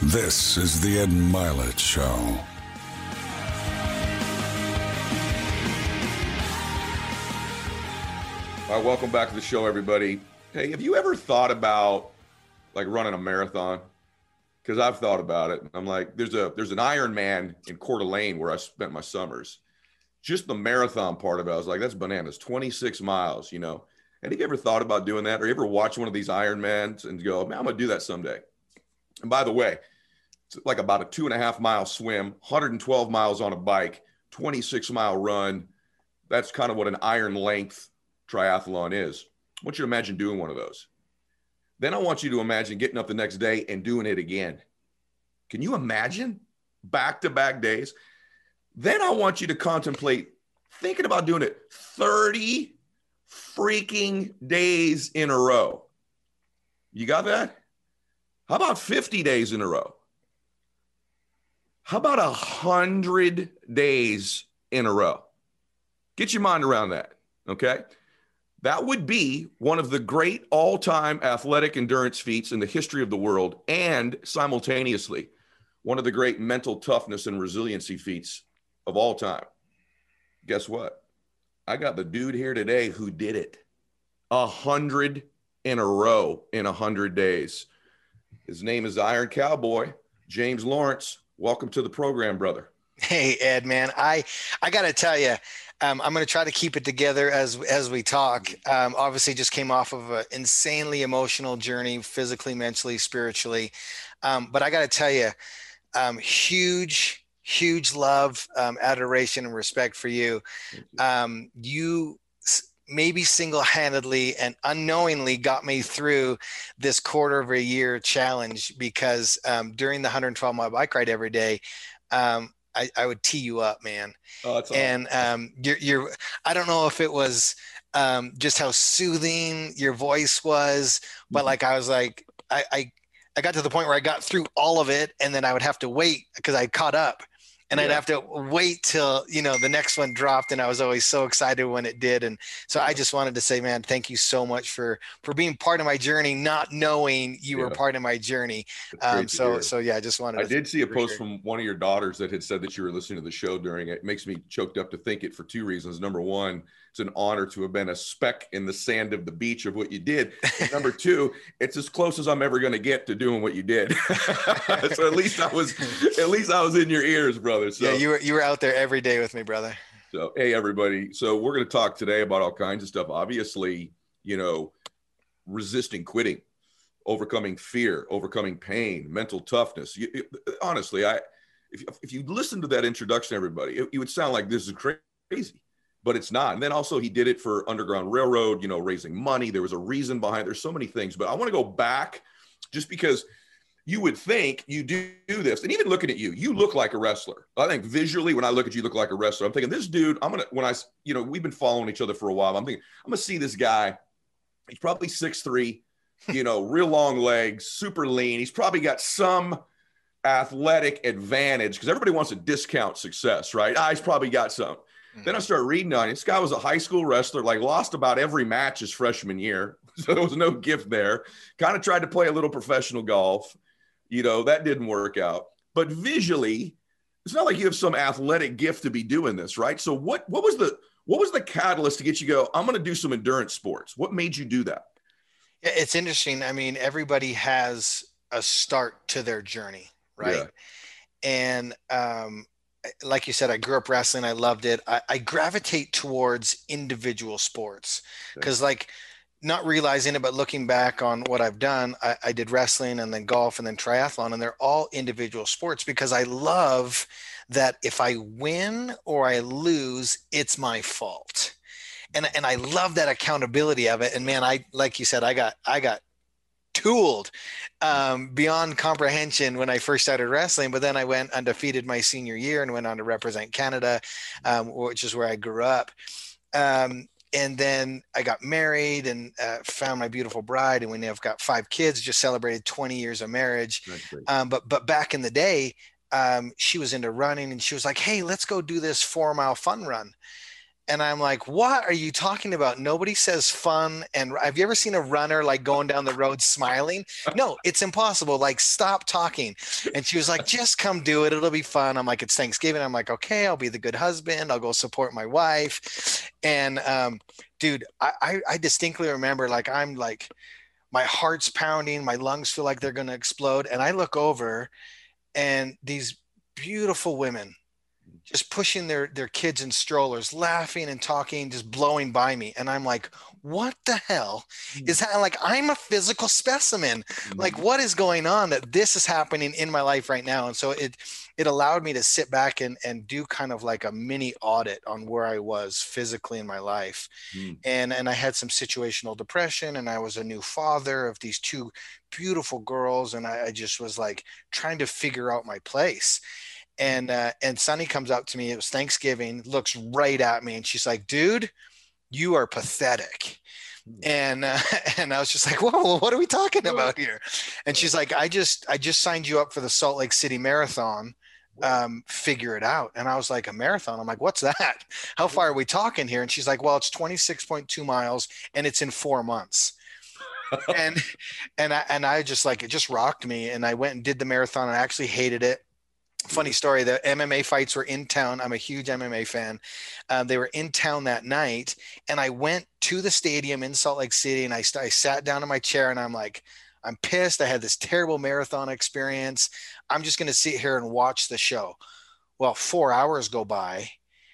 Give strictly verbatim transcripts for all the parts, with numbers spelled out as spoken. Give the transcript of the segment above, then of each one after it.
This is the Ed Milet Show. All right, welcome back to the show, everybody. Hey, have you ever thought about like running a marathon? Because I've thought about it. I'm like, there's a there's an Ironman in Coeur d'Alene where I spent my summers. Just the marathon part of it, I was like, that's bananas. twenty-six miles, you know. And have you ever thought about doing that? Or you ever watch one of these Ironmans and go, man, I'm gonna do that someday? And by the way, it's like about a two and a half mile swim, one hundred twelve miles on a bike, twenty-six mile run. That's kind of what an iron length triathlon is. I want you to imagine doing one of those. Then I want you to imagine getting up the next day and doing it again. Can you imagine back-to-back days? Then I want you to contemplate thinking about doing it thirty freaking days in a row. You got that? How about fifty days in a row? How about one hundred days in a row? Get your mind around that, okay? That would be one of the great all-time athletic endurance feats in the history of the world, and simultaneously, one of the great mental toughness and resiliency feats of all time. Guess what? I got the dude here today who did it. A hundred in a row in a hundred days. His name is Iron Cowboy, James Lawrence. Welcome to the program, brother. Hey, Ed, man, I, I got to tell you, um, I'm going to try to keep it together as, as we talk. Um, obviously just came off of an insanely emotional journey, physically, mentally, spiritually. Um, but I got to tell you, um, huge, huge love, um, adoration, and respect for you. you. Um, you maybe single-handedly and unknowingly got me through this quarter of a year challenge, because um, during the one hundred twelve mile bike ride every day, um, I, I would tee you up, man. Oh, that's and um, you're, you're, I don't know if it was um, just how soothing your voice was, but mm-hmm. like, I was like, I, I, I got to the point where I got through all of it, and then I would have to wait because I caught up, and yeah. I'd have to wait till, you know, the next one dropped. And I was always so excited when it did. And so yeah. I just wanted to say, man, thank you so much for, for being part of my journey, not knowing you yeah. were part of my journey. Um, so, so yeah, I just wanted I to did see a post sure. from one of your daughters that had said that you were listening to the show during it. It makes me choked up to think it for two reasons. Number one, it's an honor to have been a speck in the sand of the beach of what you did. Number two, it's as close as I'm ever going to get to doing what you did. So at least I was, at least I was in your ears, brother. So, yeah, you were you were out there every day with me, brother. So, hey, everybody. So we're going to talk today about all kinds of stuff. Obviously, you know, resisting quitting, overcoming fear, overcoming pain, mental toughness. You, you, honestly, I if, if you listen to that introduction, everybody, it, it would sound like this is crazy, but it's not. And then also he did it for Underground Railroad, you know, raising money. There was a reason behind it. There's so many things, but I want to go back just because you would think you do this. And even looking at you, you look like a wrestler. I think visually, when I look at you, you look like a wrestler. I'm thinking this dude, I'm going to, when I, you know, we've been following each other for a while. I'm thinking, I'm going to see this guy. He's probably six three, you know, real long legs, super lean. He's probably got some athletic advantage because everybody wants to discount success, right? Ah, he's probably got some. Mm-hmm. Then I started reading on it. This guy was a high school wrestler, like lost about every match his freshman year. So there was no gift there. Kind of tried to play a little professional golf. You know, that didn't work out. But visually, it's not like you have some athletic gift to be doing this, right? So what what was the what was the catalyst to get you to go, I'm going to do some endurance sports? What made you do that? It's interesting. I mean, everybody has a start to their journey, right? Yeah. And um, like you said, I grew up wrestling. I loved it. I, I gravitate towards individual sports because okay. like, not realizing it, but looking back on what I've done, I, I did wrestling and then golf and then triathlon, and they're all individual sports because I love that if I win or I lose, it's my fault. And, and I love that accountability of it. And man, I, like you said, I got, I got tooled um, beyond comprehension when I first started wrestling, but then I went undefeated my senior year and went on to represent Canada, um, which is where I grew up. Um, And then I got married and uh, found my beautiful bride, and we now have got five kids. Just celebrated twenty years of marriage. Um, but but back in the day, um, she was into running, and she was like, "Hey, let's go do this four mile fun run." And I'm like, what are you talking about? Nobody says fun. And have you ever seen a runner like going down the road smiling? No, it's impossible. Like, stop talking. And she was like, just come do it. It'll be fun. I'm like, it's Thanksgiving. I'm like, okay, I'll be the good husband. I'll go support my wife. And um, dude, I, I, I distinctly remember like, I'm like, my heart's pounding, my lungs feel like they're going to explode. And I look over and these beautiful women just pushing their their kids in strollers, laughing and talking, just blowing by me. And I'm like, what the hell is that? Like, I'm a physical specimen. Like, what is going on that this is happening in my life right now? And so it it allowed me to sit back and and do kind of like a mini audit on where I was physically in my life. Mm. And and I had some situational depression, and I was a new father of these two beautiful girls, and I, I just was like trying to figure out my place. And uh, and Sunny comes up to me. It was Thanksgiving. Looks right at me, and she's like, "Dude, you are pathetic." And uh, and I was just like, "Whoa, what are we talking about here?" And she's like, "I just I just signed you up for the Salt Lake City Marathon. Um, figure it out." And I was like, "A marathon?" I'm like, "What's that? How far are we talking here?" And she's like, "Well, it's twenty-six point two miles, and it's in four months." and and I and I just like, it just rocked me. And I went and did the marathon. And I actually hated it. Funny story, the M M A fights were in town. I'm a huge M M A fan. Um, they were in town that night, and I went to the stadium in Salt Lake City, and I, I sat down in my chair, and I'm like, I'm pissed. I had this terrible marathon experience. I'm just going to sit here and watch the show. Well, four hours go by,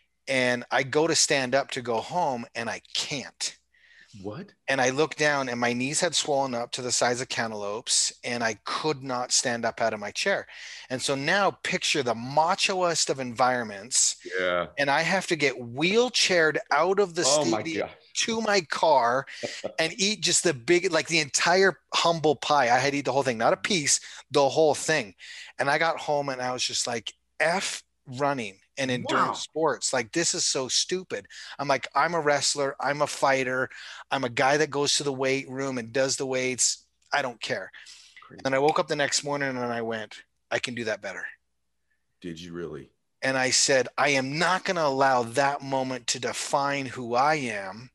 and I go to stand up to go home, and I can't. What? And I looked down, and my knees had swollen up to the size of cantaloupes, and I could not stand up out of my chair. And so now picture the machoest of environments, Yeah. and I have to get wheelchaired out of the Oh my stadium God. to my car and eat just the big, like the entire humble pie. I had to eat the whole thing, not a piece, the whole thing. And I got home, and I was just like, F running and endurance Wow. sports. Like, this is so stupid. I'm like, I'm a wrestler. I'm a fighter. I'm a guy that goes to the weight room and does the weights. I don't care. Crazy. And I woke up the next morning, and I went, I can do that better. Did you really? And I said, I am not going to allow that moment to define who I am.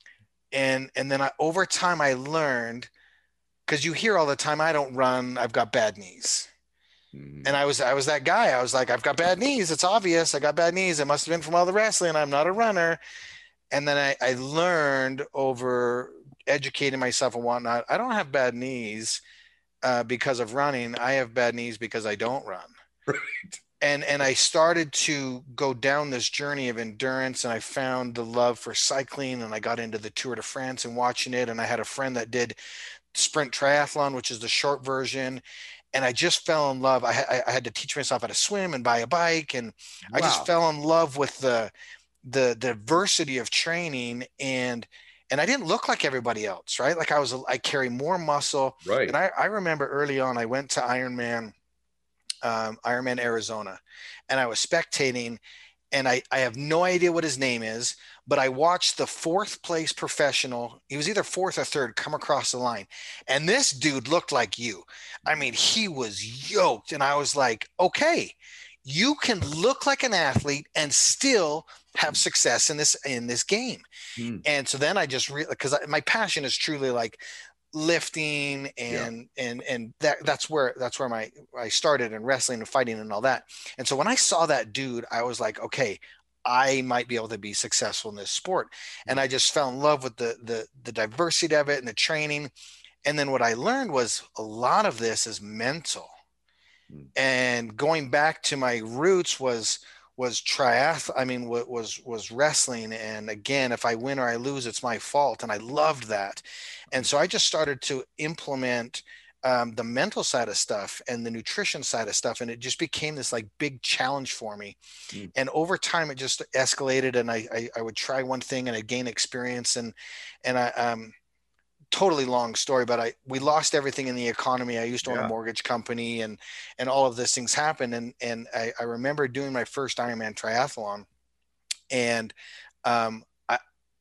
And, and then I, over time I learned, because you hear all the time, I don't run, I've got bad knees. Mm. And I was, I was that guy. I was like, I've got bad knees. It's obvious. I got bad knees. It must've been from all the wrestling. I'm not a runner. And then I, I learned over educating myself and whatnot, I don't have bad knees uh, because of running. I have bad knees because I don't run. Right. And, and I started to go down this journey of endurance, and I found the love for cycling, and I got into the Tour de France and watching it. And I had a friend that did sprint triathlon, which is the short version. And I just fell in love. I, I had to teach myself how to swim and buy a bike. And Wow. I just fell in love with the, the diversity of training. And, and I didn't look like everybody else, right? Like I was, I carry more muscle. Right. And I, I remember early on, I went to Ironman, um, Ironman Arizona, and I was spectating, and I, I have no idea what his name is, but I watched the fourth place professional. He was either fourth or third, come across the line. And this dude looked like you. I mean, he was yoked. And I was like, okay, you can look like an athlete and still have success in this, in this game. Mm. And so then I just really, because my passion is truly like lifting and yeah. and and that that's where that's where my I started in wrestling and fighting and all that. And so when I saw that dude, I was like, okay, I might be able to be successful in this sport. And I just fell in love with the the the diversity of it and the training. And then what I learned was a lot of this is mental. Mm. And going back to my roots was was triath I mean was was wrestling. And again, if I win or I lose, it's my fault. And I loved that. And so I just started to implement um, the mental side of stuff and the nutrition side of stuff. And it just became this like big challenge for me. Mm. And over time it just escalated, and I, I I would try one thing and I'd gain experience. And and I um totally long story, but I we lost everything in the economy. I used to own yeah. a mortgage company, and and all of these things happened. And and I, I remember doing my first Ironman triathlon, and um, I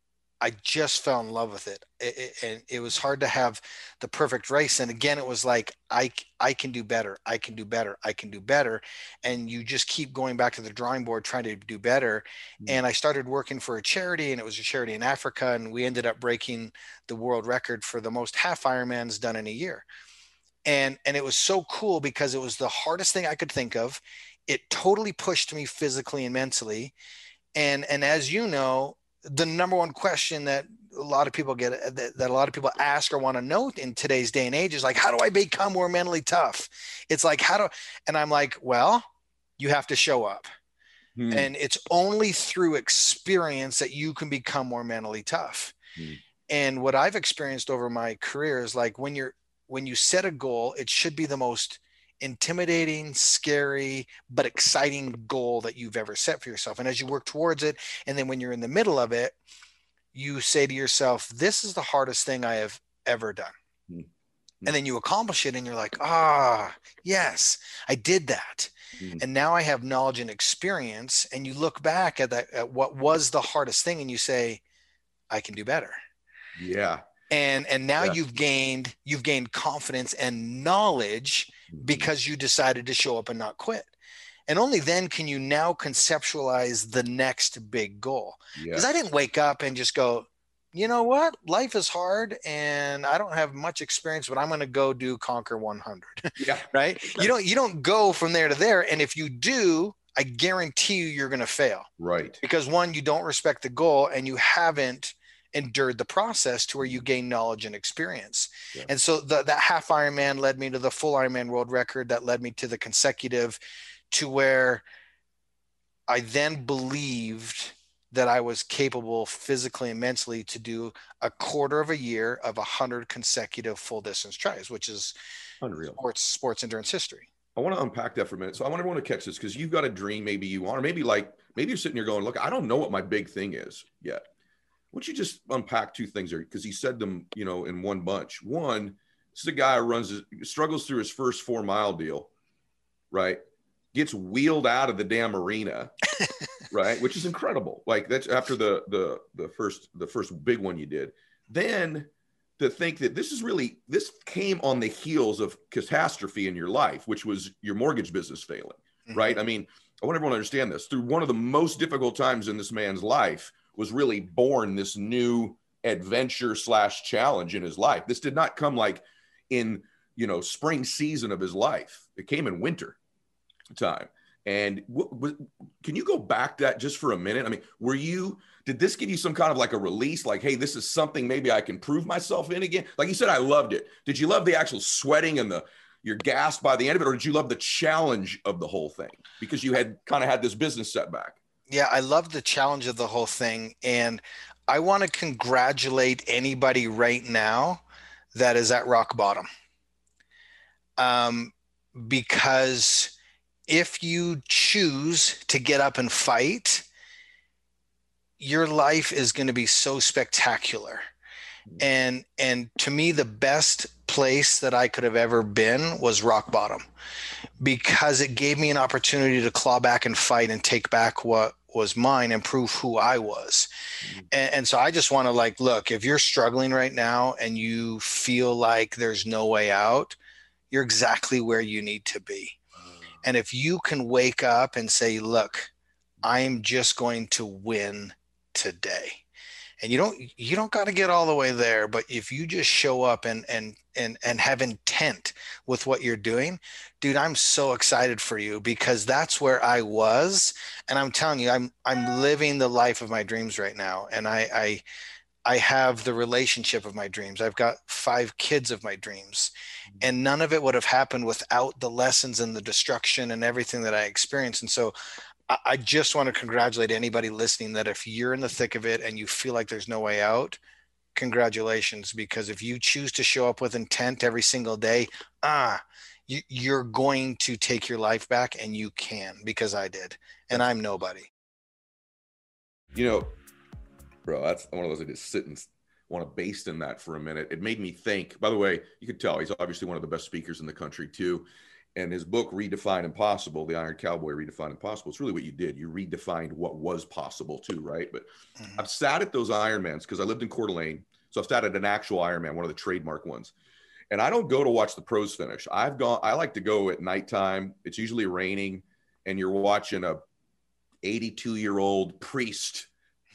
I just fell in love with it. It, it. And it was hard to have the perfect race. And again, it was like, I, I can do better. I can do better. I can do better. And you just keep going back to the drawing board, trying to do better. Mm-hmm. And I started working for a charity, and it was a charity in Africa. And we ended up breaking the world record for the most half Ironmans done in a year. And, and it was so cool because it was the hardest thing I could think of. It totally pushed me physically and mentally. And, and as you know, the number one question that a lot of people get, that, that a lot of people ask or want to know in today's day and age is like, how do I become more mentally tough? It's like, how do, and I'm like, well, you have to show up. Hmm. And it's only through experience that you can become more mentally tough. Hmm. And what I've experienced over my career is like, when you're, when you set a goal, it should be the most intimidating, scary, but exciting goal that you've ever set for yourself. And as you work towards it, and then when you're in the middle of it, you say to yourself, this is the hardest thing I have ever done. Mm-hmm. And then you accomplish it and you're like, ah, yes, I did that. Mm-hmm. And now I have knowledge and experience. And you look back at that, at what was the hardest thing, and you say, I can do better. Yeah. And, and now yeah. you've gained, you've gained confidence and knowledge because you decided to show up and not quit. And only then can you now conceptualize the next big goal. Because yeah. I didn't wake up and just go, you know what, life is hard and I don't have much experience, but I'm going to go do Conquer one hundred. Yeah. Right. You don't, you don't go from there to there. And if you do, I guarantee you, you're going to fail. Right. Because one, you don't respect the goal, and you haven't endured the process to where you gain knowledge and experience. Yeah. And so the, that half Ironman led me to the full Ironman world record, that led me to the consecutive, to where I then believed that I was capable physically and mentally to do a quarter of a year of a hundred consecutive full distance tries, which is unreal sports, sports endurance history. I want to unpack that for a minute. So I want everyone to catch this, because you've got a dream, maybe you want, or maybe like, maybe you're sitting here going, look, I don't know what my big thing is yet. Would you just unpack two things there? Because he said them, you know, in one bunch. One, this is a guy who runs, struggles through his first four mile deal, right? Gets wheeled out of the damn arena, right? Which is incredible. Like, that's after the the the first the first big one you did. Then to think that this is really, this came on the heels of catastrophe in your life, which was your mortgage business failing, mm-hmm. right? I mean, I want everyone to understand this. Through one of the most difficult times in this man's life was really born this new adventure slash challenge in his life. This did not come like in, you know, spring season of his life. It came in winter time. And w- w- can you go back that just for a minute? I mean, were you, did this give you some kind of like a release? Like, hey, this is something maybe I can prove myself in again. Like you said, I loved it. Did you love the actual sweating and the, you're gassed by the end of it? Or did you love the challenge of the whole thing because you had kind of had this business setback? Yeah, I love the challenge of the whole thing. And I want to congratulate anybody right now that is at rock bottom. Um, because if you choose to get up and fight, your life is going to be so spectacular. And, and to me, the best place that I could have ever been was rock bottom, because it gave me an opportunity to claw back and fight and take back what was mine and prove who I was. Mm-hmm. And, and so I just want to like, look, if you're struggling right now and you feel like there's no way out, you're exactly where you need to be. And if you can wake up and say, look, I'm just going to win today. And you don't, you don't got to get all the way there, but if you just show up and, and, and, and have intent with what you're doing, dude, I'm so excited for you, because that's where I was. And I'm telling you, I'm, I'm living the life of my dreams right now. And I, I, I have the relationship of my dreams. I've got five kids of my dreams, and none of it would have happened without the lessons and the destruction and everything that I experienced. And so I just want to congratulate anybody listening that if you're in the thick of it and you feel like there's no way out, congratulations. Because if you choose to show up with intent every single day, ah, you, you're going to take your life back, and you can, because I did, and I'm nobody. You know, bro, that's one of those I just sit and want to baste in that for a minute. It made me think, by the way, you could tell he's obviously one of the best speakers in the country too. And his book, Redefine Impossible, The Iron Cowboy Redefined Impossible, it's really what you did. You redefined what was possible too, right? But mm-hmm. I've sat at those Ironmans because I lived in Coeur d'Alene. So I've sat at an actual Ironman, one of the trademark ones. And I don't go to watch the pros finish. I've gone, I like to go at nighttime. It's usually raining and you're watching a eighty-two year old priest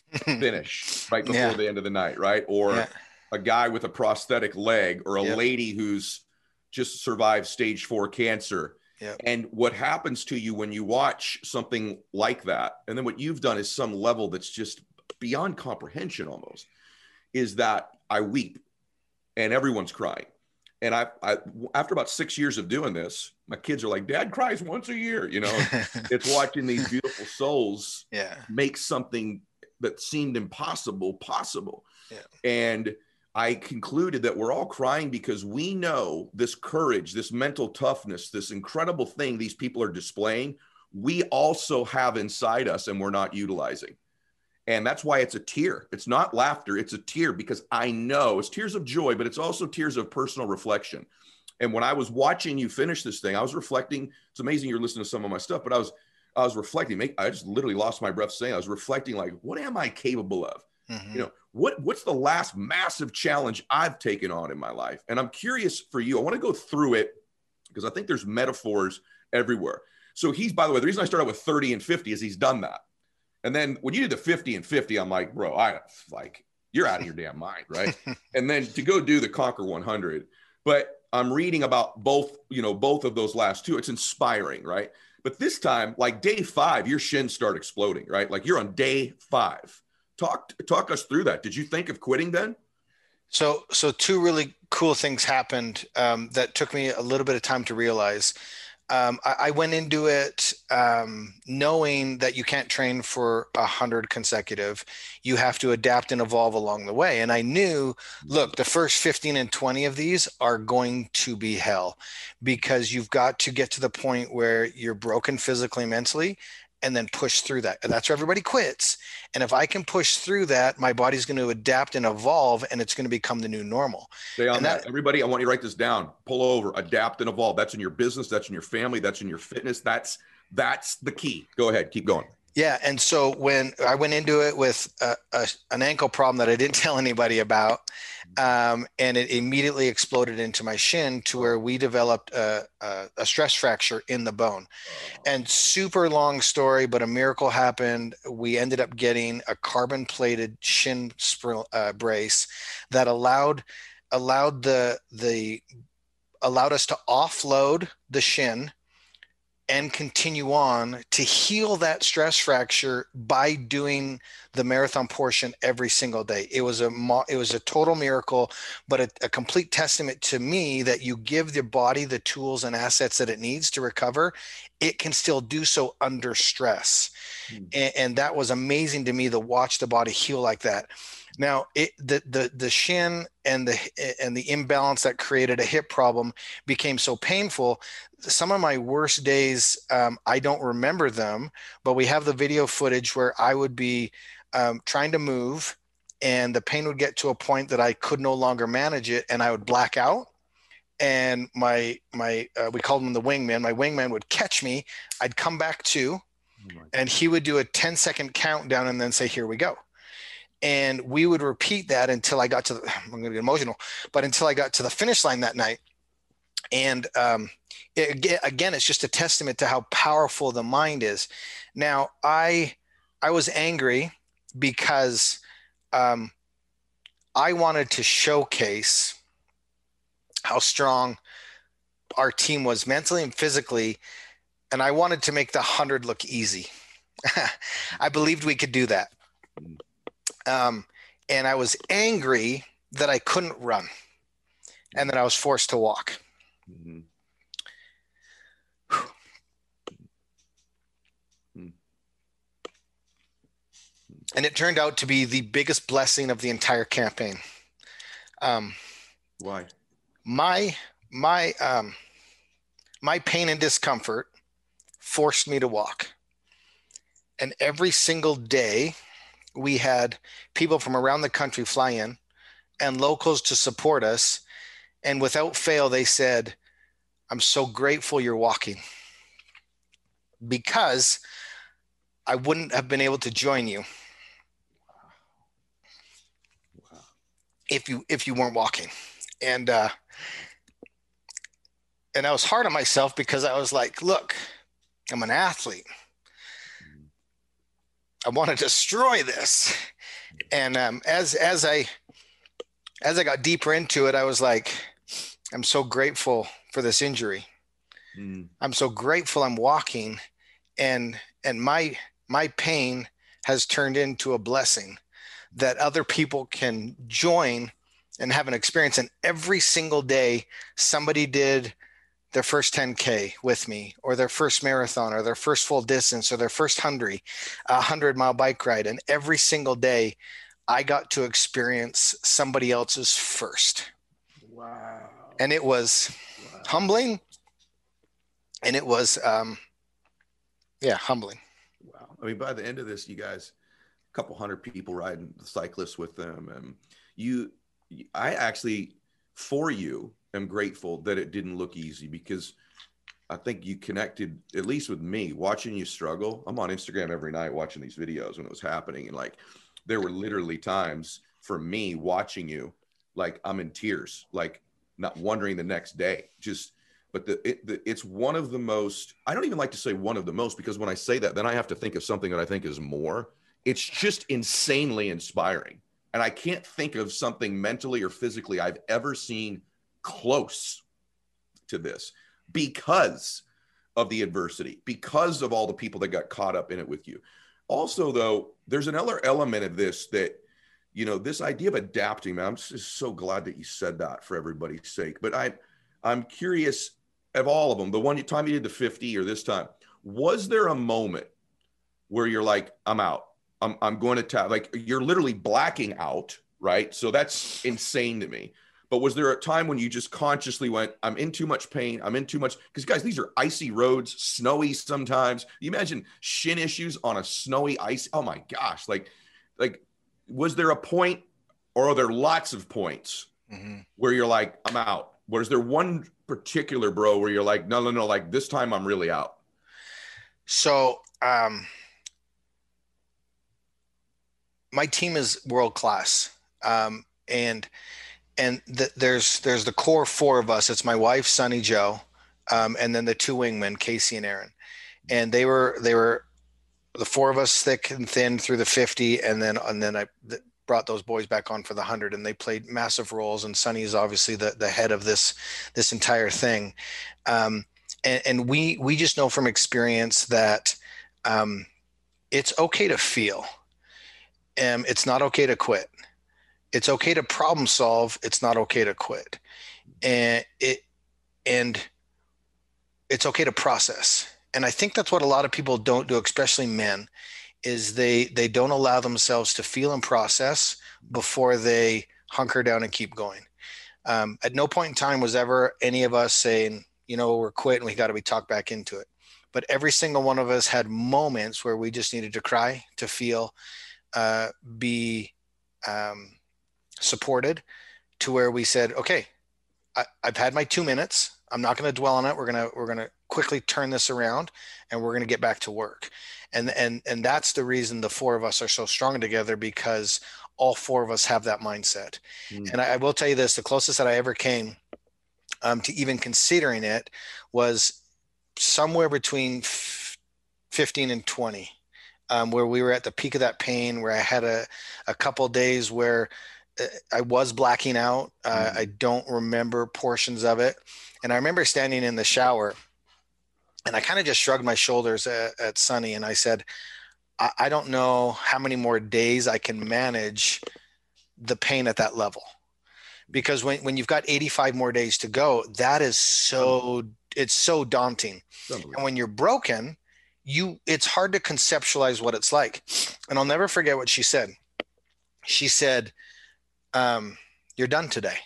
finish right before yeah. the end of the night, right? Or yeah. a guy with a prosthetic leg, or a yep. lady who's just survived stage four cancer. Yep. And what happens to you when you watch something like that, and then what you've done is some level that's just beyond comprehension almost, is that I weep and everyone's crying. And I, I, after about six years of doing this, my kids are like, Dad cries once a year. You know, it's watching these beautiful souls yeah. make something that seemed impossible possible. Yeah. And I concluded that we're all crying because we know this courage, this mental toughness, this incredible thing these people are displaying, we also have inside us and we're not utilizing. And that's why it's a tear. It's not laughter. It's a tear because I know it's tears of joy, but it's also tears of personal reflection. And when I was watching you finish this thing, I was reflecting. It's amazing you're listening to some of my stuff, but I was, I was reflecting. I just literally lost my breath saying, I was reflecting like, what am I capable of? Mm-hmm. You know, what, what's the last massive challenge I've taken on in my life? And I'm curious for you. I want to go through it because I think there's metaphors everywhere. So he's, by the way, the reason I started with thirty and fifty is he's done that. And then when you did the fifty and fifty, I'm like, bro, I like, you're out of your damn mind, right? And then to go do the Conquer one hundred, but I'm reading about both, you know, both of those last two. It's inspiring, right? But this time, like day five, your shins start exploding, right? Like you're on day five. Talk, talk us through that. Did you think of quitting then? So, so two really cool things happened um, that took me a little bit of time to realize. Um, I, I went into it um, knowing that you can't train for a hundred consecutive. You have to adapt and evolve along the way. And I knew, look, the first fifteen and twenty of these are going to be hell because you've got to get to the point where you're broken physically, mentally, and then push through that. And that's where everybody quits. And if I can push through that, my body's going to adapt and evolve, and it's going to become the new normal. Stay on and that. that. Everybody, I want you to write this down. Pull over, adapt and evolve. That's in your business. That's in your family. That's in your fitness. That's, that's the key. Go ahead. Keep going. Yeah. And so when I went into it with a, a, an ankle problem that I didn't tell anybody about, um, and it immediately exploded into my shin to where we developed a, a, a stress fracture in the bone. And super long story, but a miracle happened. We ended up getting a carbon plated shin spr- uh, brace that allowed, allowed the, the, allowed us to offload the shin and continue on to heal that stress fracture by doing the marathon portion every single day. It was a it was a total miracle, but a, a complete testament to me that you give the body the tools and assets that it needs to recover. It can still do so under stress. Mm. And, and that was amazing to me to watch the body heal like that. Now, it, the the the shin and the and the imbalance that created a hip problem became so painful. Some of my worst days, um, I don't remember them, but we have the video footage where I would be um, trying to move, and the pain would get to a point that I could no longer manage it, and I would black out. And my my uh, we called him the wingman. My wingman would catch me. I'd come back to, oh and he would do a ten second countdown and then say, "Here we go." And we would repeat that until I got to the, I'm going to get emotional, but until I got to the finish line that night. And um, it, again, it's just a testament to how powerful the mind is. Now, I, I was angry because um, I wanted to showcase how strong our team was mentally and physically. And I wanted to make the hundred look easy. I believed we could do that. Um, and I was angry that I couldn't run and that I was forced to walk. Mm-hmm. And it turned out to be the biggest blessing of the entire campaign. Um, Why? My, my, um, my pain and discomfort forced me to walk. And every single day, we had people from around the country fly in and locals to support us. And without fail, they said, I'm so grateful you're walking, because I wouldn't have been able to join you Wow. if you if you weren't walking. And uh, and I was hard on myself because I was like, look, I'm an athlete. I want to destroy this. And um, as as I as I got deeper into it, I was like, I'm so grateful for this injury. Mm. I'm so grateful I'm walking, and and my my pain has turned into a blessing that other people can join and have an experience. And every single day, somebody did their first ten K with me, or their first marathon, or their first full distance, or their first hundred, a hundred mile bike ride. And every single day I got to experience somebody else's first. Wow. And it was wow. humbling. And it was, um, yeah, humbling. Wow. I mean, by the end of this, you guys, a couple hundred people riding the cyclists with them. And you, I actually, for you, am grateful that it didn't look easy, because I think you connected, at least with me, watching you struggle. I'm on Instagram every night watching these videos when it was happening. And like, there were literally times for me watching you, like I'm in tears, like not wondering the next day, just, but the, it, the it's one of the most, I don't even like to say one of the most, because when I say that, then I have to think of something that I think is more. It's just insanely inspiring. And I can't think of something mentally or physically I've ever seen close to this, because of the adversity, because of all the people that got caught up in it with you. Also, though, there's another element of this that, you know, this idea of adapting, man, I'm just so glad that you said that for everybody's sake. But I, I'm curious of all of them, the one time you did the fifty or this time, was there a moment where you're like, I'm out, I'm, I'm going to tap, like you're literally blacking out, right? So that's insane to me. But was there a time when you just consciously went, I'm in too much pain, I'm in too much, because guys, these are icy roads, snowy sometimes. You imagine shin issues on a snowy ice. Oh my gosh. Like, like, was there a point, or are there lots of points mm-hmm. where you're like, I'm out? Was there one particular, bro, where you're like, no, no, no, like this time I'm really out? So, um, my team is world-class. Um, and, And the, there's there's the core four of us. It's my wife, Sunny Joe, um, and then the two wingmen, Casey and Aaron. And they were they were the four of us, thick and thin, through the fifty, and then and then I brought those boys back on for the hundred, and they played massive roles. And Sunny is obviously the the head of this this entire thing. Um, and, and we we just know from experience that um, it's okay to feel. Um, it's not okay to quit. It's okay to problem solve. It's not okay to quit. And it, and it's okay to process. And I think that's what a lot of people don't do, especially men, is they, they don't allow themselves to feel and process before they hunker down and keep going. Um, at no point in time was ever any of us saying, you know, we're quitting, we got to be talked back into it. But every single one of us had moments where we just needed to cry, to feel, uh, be, um, supported, to where we said, okay, I, I've had my two minutes. I'm not going to dwell on it. We're going to, we're going to quickly turn this around, and we're going to get back to work. And, and, and that's the reason the four of us are so strong together, because all four of us have that mindset. Mm. And I, I will tell you this, the closest that I ever came um, to even considering it was somewhere between fifteen and twenty, um, where we were at the peak of that pain, where I had a, a couple of days where I was blacking out. Uh, mm-hmm. I don't remember portions of it. And I remember standing in the shower, and I kind of just shrugged my shoulders at, at Sunny. And I said, I, I don't know how many more days I can manage the pain at that level. Because when, when you've got eighty-five more days to go, that is so, it's so daunting. And when you're broken, you, it's hard to conceptualize what it's like. And I'll never forget what she said. She said, Um, you're done today,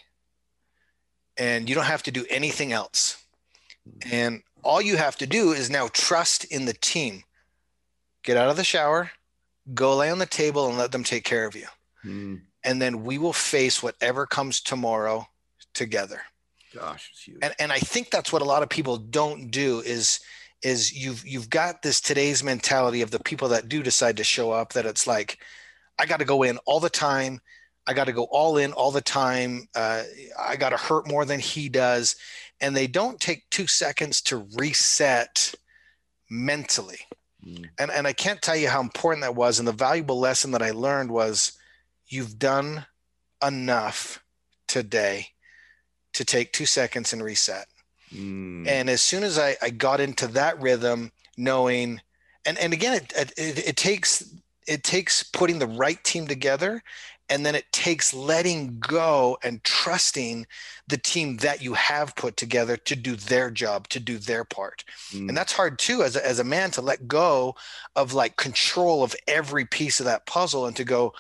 and you don't have to do anything else. And all you have to do is now trust in the team. Get out of the shower, go lay on the table, and let them take care of you. Mm. And then we will face whatever comes tomorrow together. Gosh, it's huge. And, and I think that's what a lot of people don't do is, is you've, you've got this today's mentality of the people that do decide to show up, that it's like, I got to go in all the time. I got to go all in all the time. Uh, I got to hurt more than he does. And they don't take two seconds to reset mentally. Mm. And, and I can't tell you how important that was. And the valuable lesson that I learned was, you've done enough today to take two seconds and reset. Mm. And as soon as I, I got into that rhythm, knowing, and, and again, it, it, it takes, it takes putting the right team together. And then it takes letting go and trusting the team that you have put together to do their job, to do their part. Mm. And that's hard too, as a, as a man, to let go of like control of every piece of that puzzle and to go,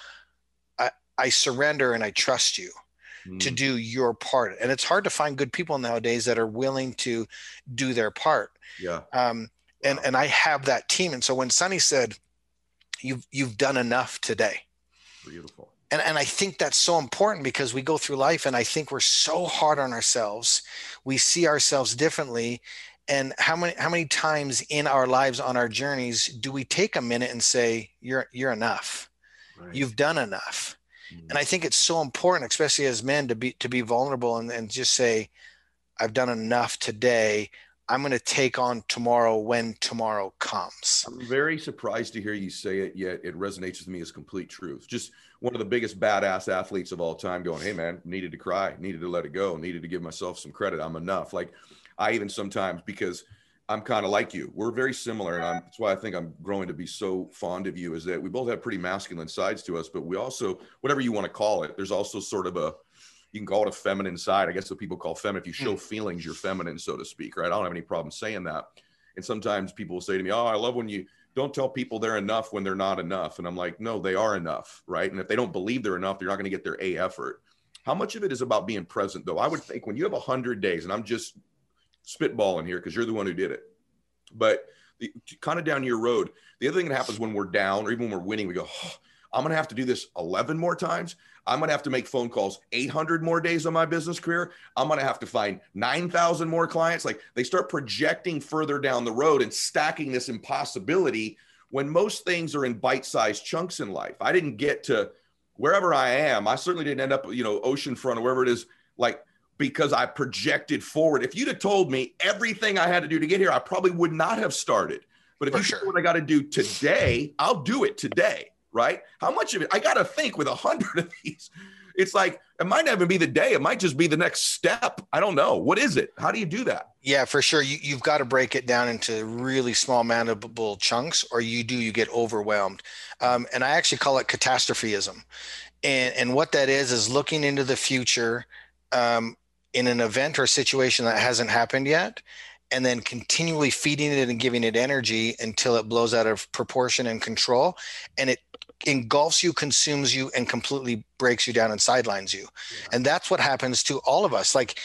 I, I surrender and I trust you mm. to do your part. And it's hard to find good people nowadays that are willing to do their part. Yeah. Um, and, wow. and I have that team. And so when Sonny said, you've, you've done enough today. Beautiful. And, and I think that's so important, because we go through life and I think we're so hard on ourselves. We see ourselves differently. And how many, how many times in our lives on our journeys do we take a minute and say, you're, you're enough. Right. You've done enough. Mm-hmm. And I think it's so important, especially as men, to be, to be vulnerable and, and just say, I've done enough today. I'm going to take on tomorrow when tomorrow comes. I'm very surprised to hear you say it, yet it resonates with me as complete truth. Just one of the biggest badass athletes of all time going, hey man, needed to cry, needed to let it go, needed to give myself some credit. I'm enough. Like I even sometimes, because I'm kind of like you, we're very similar. And I'm, that's why I think I'm growing to be so fond of you, is that we both have pretty masculine sides to us, but we also, whatever you want to call it, there's also sort of a, you can call it a feminine side. I guess what people call feminine. If you show feelings, you're feminine, so to speak, right? I don't have any problem saying that. And sometimes people will say to me, oh, I love when you don't tell people they're enough when they're not enough. And I'm like, no, they are enough, right? And if they don't believe they're enough, they're not going to get their A effort. How much of it is about being present, though? I would think when you have one hundred days, and I'm just spitballing here because you're the one who did it, but the, kind of down your road, the other thing that happens when we're down or even when we're winning, we go, oh, I'm going to have to do this eleven more times. I'm going to have to make phone calls eight hundred more days on my business career. I'm going to have to find nine thousand more clients. Like they start projecting further down the road and stacking this impossibility when most things are in bite-sized chunks in life. I didn't get to wherever I am. I certainly didn't end up, you know, oceanfront or wherever it is, like, because I projected forward. If you'd have told me everything I had to do to get here, I probably would not have started. But if For you sure. know what I got to do today, I'll do it today. Right? How much of it? I got to think with a hundred of these. It's like, it might not even be the day. It might just be the next step. I don't know. What is it? How do you do that? Yeah, for sure. You, you've got to break it down into really small, manageable chunks, or you do, you get overwhelmed. Um, and I actually call it catastrophism. And, and what that is, is looking into the future um, in an event or a situation that hasn't happened yet, and then continually feeding it and giving it energy until it blows out of proportion and control. And it engulfs you, consumes you, and completely breaks you down and sidelines you. Yeah. And that's what happens to all of us. Like,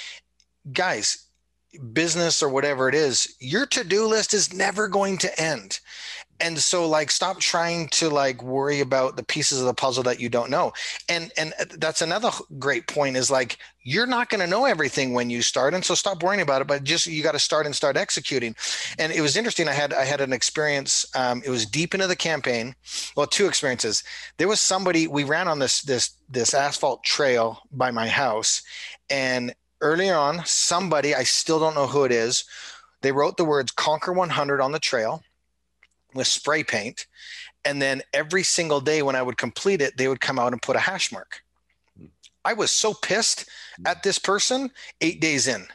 guys, business or whatever it is, your to-do list is never going to end. And so like, stop trying to like worry about the pieces of the puzzle that you don't know. And, and that's another great point, is like, you're not going to know everything when you start. And so stop worrying about it, but just, you got to start and start executing. And it was interesting. I had, I had an experience. Um, it was deep into the campaign. Well, two experiences. There was somebody, we ran on this, this, this asphalt trail by my house. And earlier on, somebody, I still don't know who it is, they wrote the words Conquer one hundred on the trail with spray paint. And then every single day when I would complete it, they would come out and put a hash mark. I was so pissed at this person eight days in,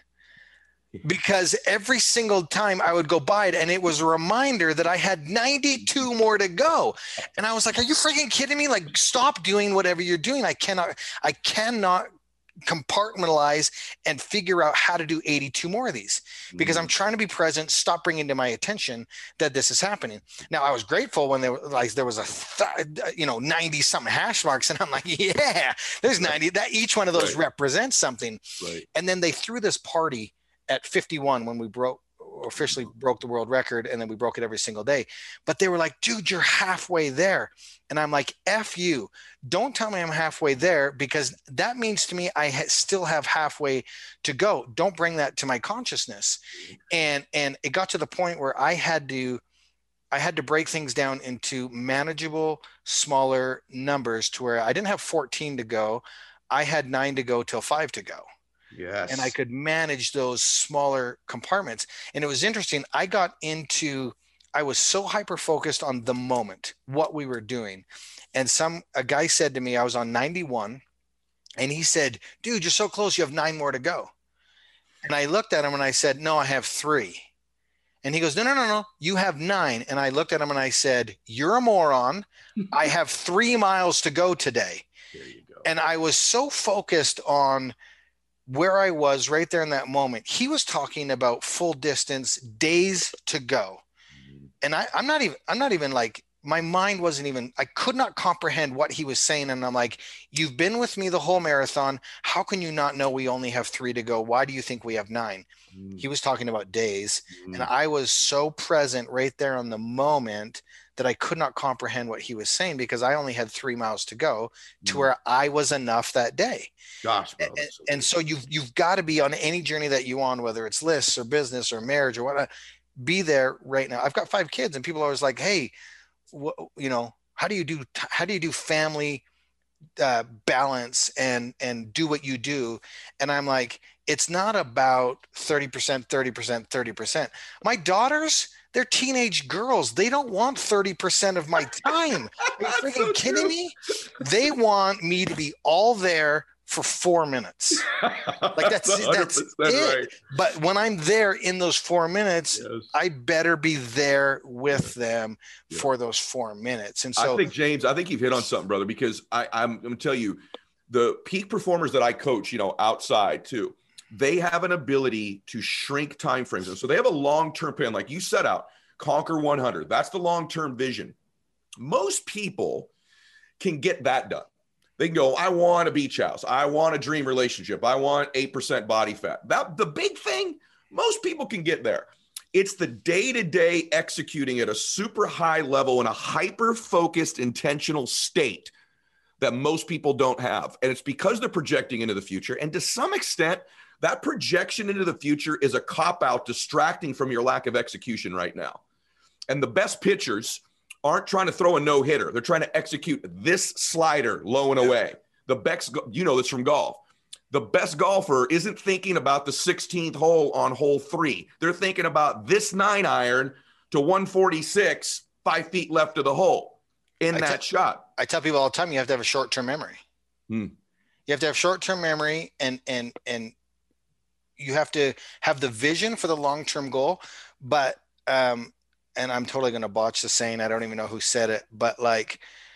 because every single time I would go by it, and it was a reminder that I had ninety-two more to go. And I was like, are you freaking kidding me? Like, stop doing whatever you're doing. I cannot, I cannot compartmentalize and figure out how to do eighty-two more of these, because I'm trying to be present, stop bringing to my attention that this is happening. Now, I was grateful when there was like, there was a, th- you know, ninety something hash marks. And I'm like, yeah, there's ninety, that each one of those right. represents something. Right. And then they threw this party at fifty-one when we broke, officially broke the world record, and then we broke it every single day. But they were like, dude, you're halfway there. And I'm like, F you. Don't tell me I'm halfway there, because that means to me I ha- still have halfway to go. Don't bring that to my consciousness. And and it got to the point where I had to I had to break things down into manageable, smaller numbers, to where I didn't have fourteen to go. I had nine to go till five to go. Yes. And I could manage those smaller compartments. And it was interesting. I got into, I was so hyper-focused on the moment, what we were doing. And some, a guy said to me, I was on ninety-one, and he said, dude, you're so close. You have nine more to go. And I looked at him and I said, no, I have three. And he goes, no, no, no, no, you have nine. And I looked at him and I said, you're a moron. I have three miles to go today. There you go. And I was so focused on where I was right there in that moment. He was talking about full distance, days to go. And I, I'm not even, I'm not even like, my mind wasn't even, I could not comprehend what he was saying. And I'm like, you've been with me the whole marathon. How can you not know we only have three to go? Why do you think we have nine? Mm. He was talking about days. Mm. And I was so present right there on the moment that I could not comprehend what he was saying, because I only had three miles to go to mm. where I was enough that day. Gosh, bro, and, so and so you've, you've got to be on any journey that you on, whether it's lists or business or marriage or whatnot, be there right now. I've got five kids, and people are always like, hey, what, you know, how do you do, how do you do family uh, balance and, and do what you do? And I'm like, it's not about thirty percent, thirty percent, thirty percent. My daughters, they're teenage girls. They don't want thirty percent of my time. Are you freaking so kidding true. me? They want me to be all there for four minutes. Like that's, that's it. Right. But when I'm there in those four minutes, yes. I better be there with them yeah. for those four minutes. And so I think, James, I think you've hit on something, brother, because I, I'm, I'm going to tell you, the peak performers that I coach, you know, outside too, they have an ability to shrink time frames. And so they have a long-term plan, like you set out, conquer one hundred. That's the long-term vision. Most people can get that done. They can go, I want a beach house. I want a dream relationship. I want eight percent body fat. That the big thing, most people can get there. It's the day-to-day executing at a super high level in a hyper-focused, intentional state that most people don't have. And it's because they're projecting into the future. And to some extent, that projection into the future is a cop-out distracting from your lack of execution right now. And the best pitchers aren't trying to throw a no-hitter. They're trying to execute this slider low and away. The best, you know this from golf. The best golfer isn't thinking about the sixteenth hole on hole three. They're thinking about this nine iron to one forty-six, five feet left of the hole in I that t- shot. I tell people all the time, you have to have a short-term memory. Hmm. You have to have short-term memory, and and and you have to have the vision for the long-term goal. But um, and I'm totally going to botch the saying. I don't even know who said it, but like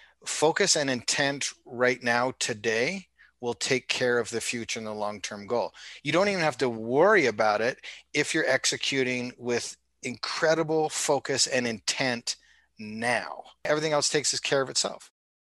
focus and intent right now today will take care of the future and the long-term goal. You don't even have to worry about it if you're executing with incredible focus and intent now. Everything else takes care of itself.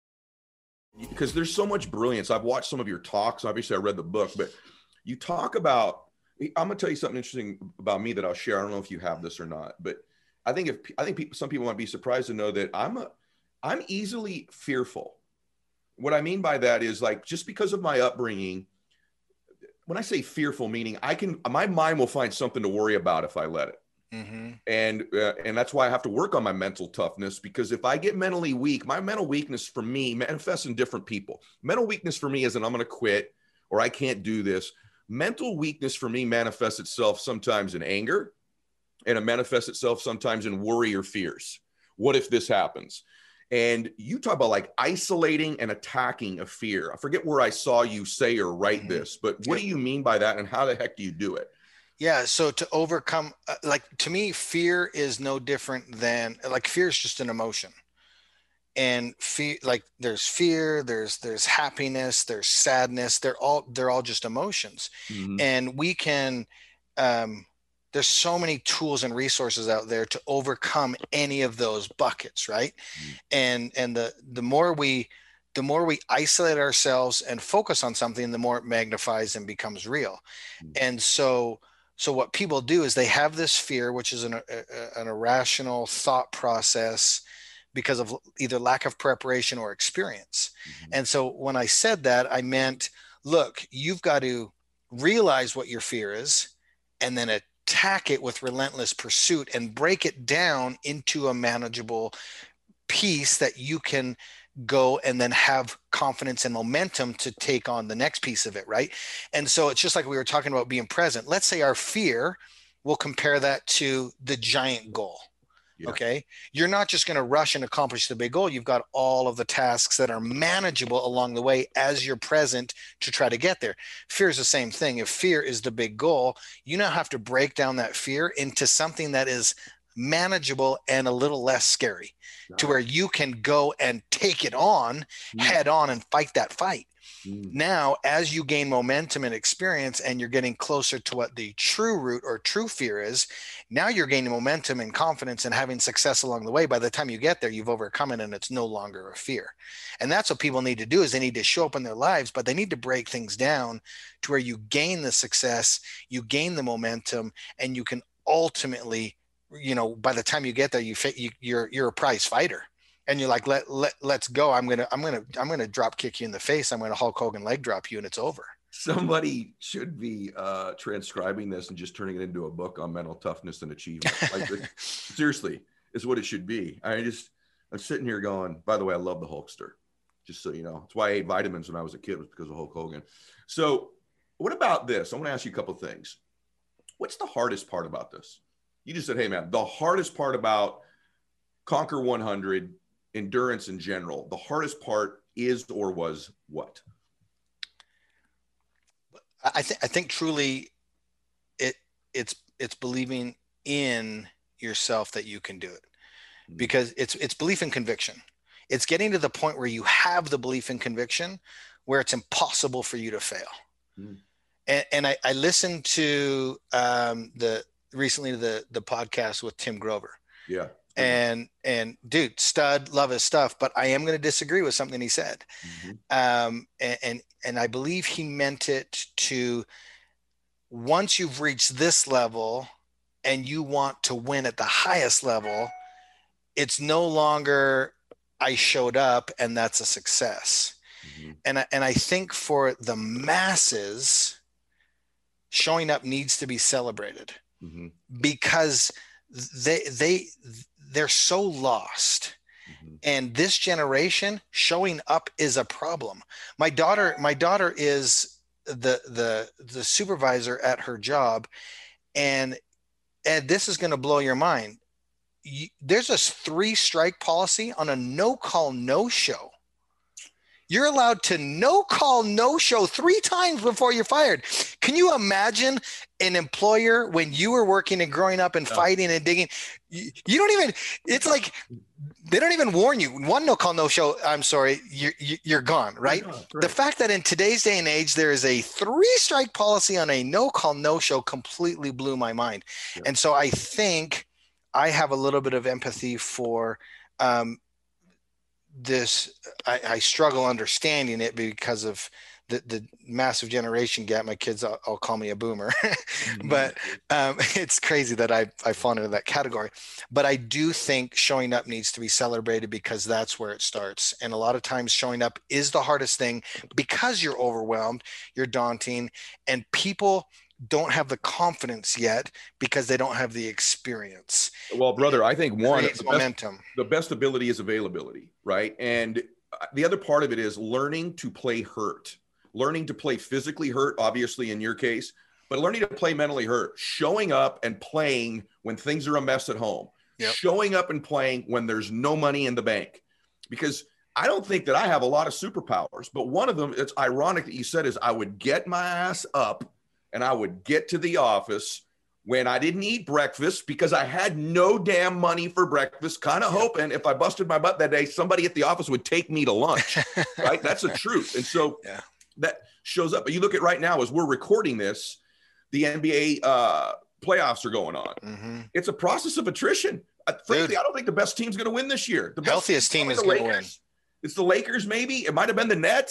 Because there's so much brilliance. I've watched some of your talks. Obviously, I read the book, but you talk about, I'm going to tell you something interesting about me that I'll share. I don't know if you have this or not, but I think if I think people, some people might be surprised to know that I'm a, I'm easily fearful. What I mean by that is like, just because of my upbringing, when I say fearful, meaning I can, my mind will find something to worry about if I let it. Mm-hmm. And, uh, and that's why I have to work on my mental toughness, because if I get mentally weak, my mental weakness for me manifests in different people. Mental weakness for me isn't I'm going to quit or I can't do this. Mental weakness for me manifests itself sometimes in anger, and it manifests itself sometimes in worry or fears. What if this happens? And you talk about like isolating and attacking a fear. I forget where I saw you say or write mm-hmm. this, but what do you mean by that, and how the heck do you do it? Yeah. So to overcome, uh, like to me, fear is no different than like fear is just an emotion. And fear, like there's fear, there's there's happiness, there's sadness. They're all they're all just emotions, mm-hmm. and we can. Um, there's so many tools and resources out there to overcome any of those buckets, right? Mm-hmm. And and the the more we the more we isolate ourselves and focus on something, the more it magnifies and becomes real. Mm-hmm. And so. So what people do is they have this fear, which is an, a, an irrational thought process because of either lack of preparation or experience. Mm-hmm. And so when I said that, I meant, look, you've got to realize what your fear is and then attack it with relentless pursuit and break it down into a manageable piece that you can go and then have confidence and momentum to take on the next piece of it, right? And so it's just like we were talking about being present. Let's say our fear, we'll compare that to the giant goal. Yeah. Okay. You're not just going to rush and accomplish the big goal. You've got all of the tasks that are manageable along the way as you're present to try to get there. Fear is the same thing. If fear is the big goal, you now have to break down that fear into something that is manageable and a little less scary, nice, to where you can go and take it on mm. head on and fight that fight. Mm. Now, as you gain momentum and experience and you're getting closer to what the true root or true fear is, now you're gaining momentum and confidence and having success along the way. By the time you get there, you've overcome it and it's no longer a fear. And that's what people need to do, is they need to show up in their lives, but they need to break things down to where you gain the success, you gain the momentum, and you can ultimately, you know, by the time you get there, you, you you're you're a prize fighter, and you're like, let let let's go. I'm gonna I'm gonna I'm gonna drop kick you in the face. I'm gonna Hulk Hogan leg drop you, and it's over. Somebody should be uh, transcribing this and just turning it into a book on mental toughness and achievement. Like, seriously, is what it should be. I just I'm sitting here going, by the way, I love the Hulkster. Just so you know, it's why I ate vitamins when I was a kid, was because of Hulk Hogan. So, what about this? I want to ask you a couple of things. What's the hardest part about this? You just said, hey, man, the hardest part about Conquer one hundred, endurance in general, the hardest part is or was what? I, th- I think truly it it's it's believing in yourself that you can do it, mm-hmm. because it's it's belief and conviction. It's getting to the point where you have the belief and conviction where it's impossible for you to fail. Mm-hmm. And, and I, I listened to um, the recently the the podcast with Tim Grover. Yeah. And and dude, stud, love his stuff, but I am going to disagree with something he said. Mm-hmm. Um, and, and and I believe he meant it to, once you've reached this level and you want to win at the highest level, it's no longer I showed up and that's a success. Mm-hmm. And I, and I think for the masses, showing up needs to be celebrated. Mm-hmm. Because they they they're so lost. Mm-hmm. And this generation, showing up is a problem. My daughter, my daughter is the the the supervisor at her job, and Ed, this is going to blow your mind. You, there's a three strike policy on a no call no show. You're allowed to no call, no show three times before you're fired. Can you imagine an employer when you were working and growing up and fighting and digging? You, you don't even, it's like, they don't even warn you. One no call, no show, I'm sorry, you're, you're gone, right? You're gone, right? The fact that in today's day and age, there is a three strike policy on a no call, no show completely blew my mind. Yeah. And so I think I have a little bit of empathy for, um, this. I, I struggle understanding it because of the, the massive generation gap. My kids all, all call me a boomer, but um, it's crazy that I, I fall into that category. But I do think showing up needs to be celebrated because that's where it starts. And a lot of times showing up is the hardest thing because you're overwhelmed, you're daunting, and people don't have the confidence yet because they don't have the experience. Well, brother, I think one, the best, momentum. the best ability is availability, right? And the other part of it is learning to play hurt, learning to play physically hurt, obviously in your case, but learning to play mentally hurt, showing up and playing when things are a mess at home, yep. showing up and playing when there's no money in the bank. Because I don't think that I have a lot of superpowers, but one of them, it's ironic that you said, is I would get my ass up and I would get to the office when I didn't eat breakfast because I had no damn money for breakfast, kind of hoping if I busted my butt that day, somebody at the office would take me to lunch, right? That's the truth. And so yeah. that shows up. But you look at right now, as we're recording this, the N B A uh, playoffs are going on. Mm-hmm. It's a process of attrition. Uh, frankly, Dude. I don't think the best team's going to win this year. The best healthiest team is going to win. It's the Lakers, maybe. It might have been the Nets.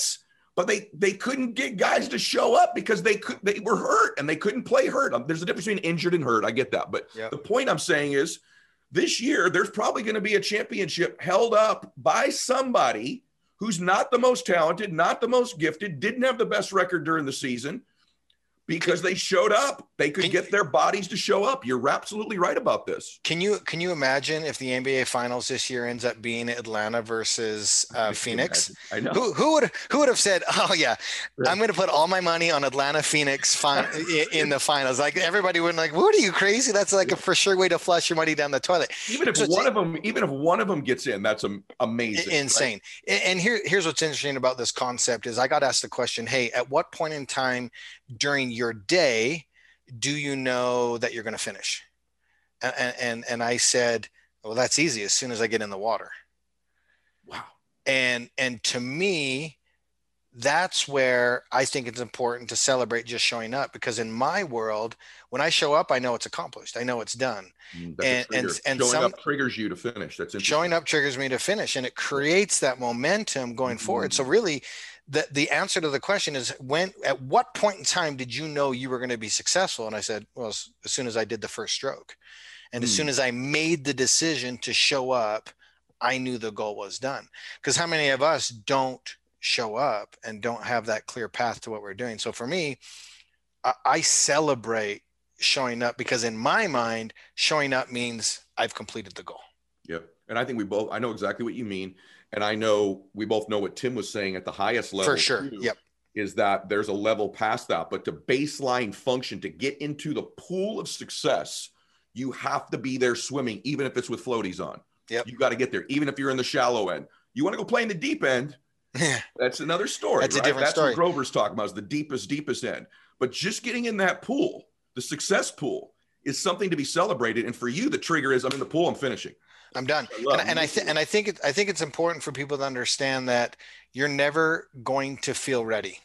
but they they couldn't get guys to show up because they could they were hurt and they couldn't play hurt. Um, There's a difference between injured and hurt. I get that. But Yep. the point I'm saying is this year, there's probably going to be a championship held up by somebody who's not the most talented, not the most gifted, didn't have the best record during the season, because they showed up. They could Can- get their bodies to show up. You're absolutely right about this. Can you can you imagine if the N B A Finals this year ends up being Atlanta versus uh, Phoenix? I know. Who who would who would have said, "Oh yeah, I'm going to put all my money on Atlanta Phoenix fin- in the finals"? Like everybody would like, "What are you crazy? That's like a for sure way to flush your money down the toilet." Even if So it's one of them, even if one of them gets in, that's am- amazing. insane. right? And here here's what's interesting about this concept is I got asked the question, "Hey, at what point in time during your day do you know that you're going to finish?" And, and and I said, well, that's easy. As soon as I get in the water. Wow. And and to me, that's where I think it's important to celebrate just showing up, because in my world, when I show up, I know it's accomplished. I know it's done. Mm, That's And- a trigger. and- and Showing some- up triggers you to finish. That's interesting. Showing up triggers me to finish, and it creates that momentum going forward. So really, the the answer to the question is, when at what point in time did you know you were going to be successful? And I said, well, as, as soon as I did the first stroke. And as Hmm. soon as I made the decision to show up, I knew the goal was done. Because how many of us don't show up and don't have that clear path to what we're doing? So for me, I, I celebrate showing up, because in my mind, showing up means I've completed the goal. Yep. And I think we both, I know exactly what you mean. And I know we both know what Tim was saying at the highest level. For sure. too, Yep. Is that there's a level past that. But to baseline function, to get into the pool of success, you have to be there swimming, even if it's with floaties on. Yep. You got to get there, even if you're in the shallow end. You want to go play in the deep end, that's another story. That's a right? different That's story. what Grover's talking about, is the deepest, deepest end. But just getting in that pool, the success pool, is something to be celebrated. And for you, the trigger is I'm in the pool, I'm finishing. I'm done. I love And, and I it. think and I think it, I think it's important for people to understand that you're never going to feel ready.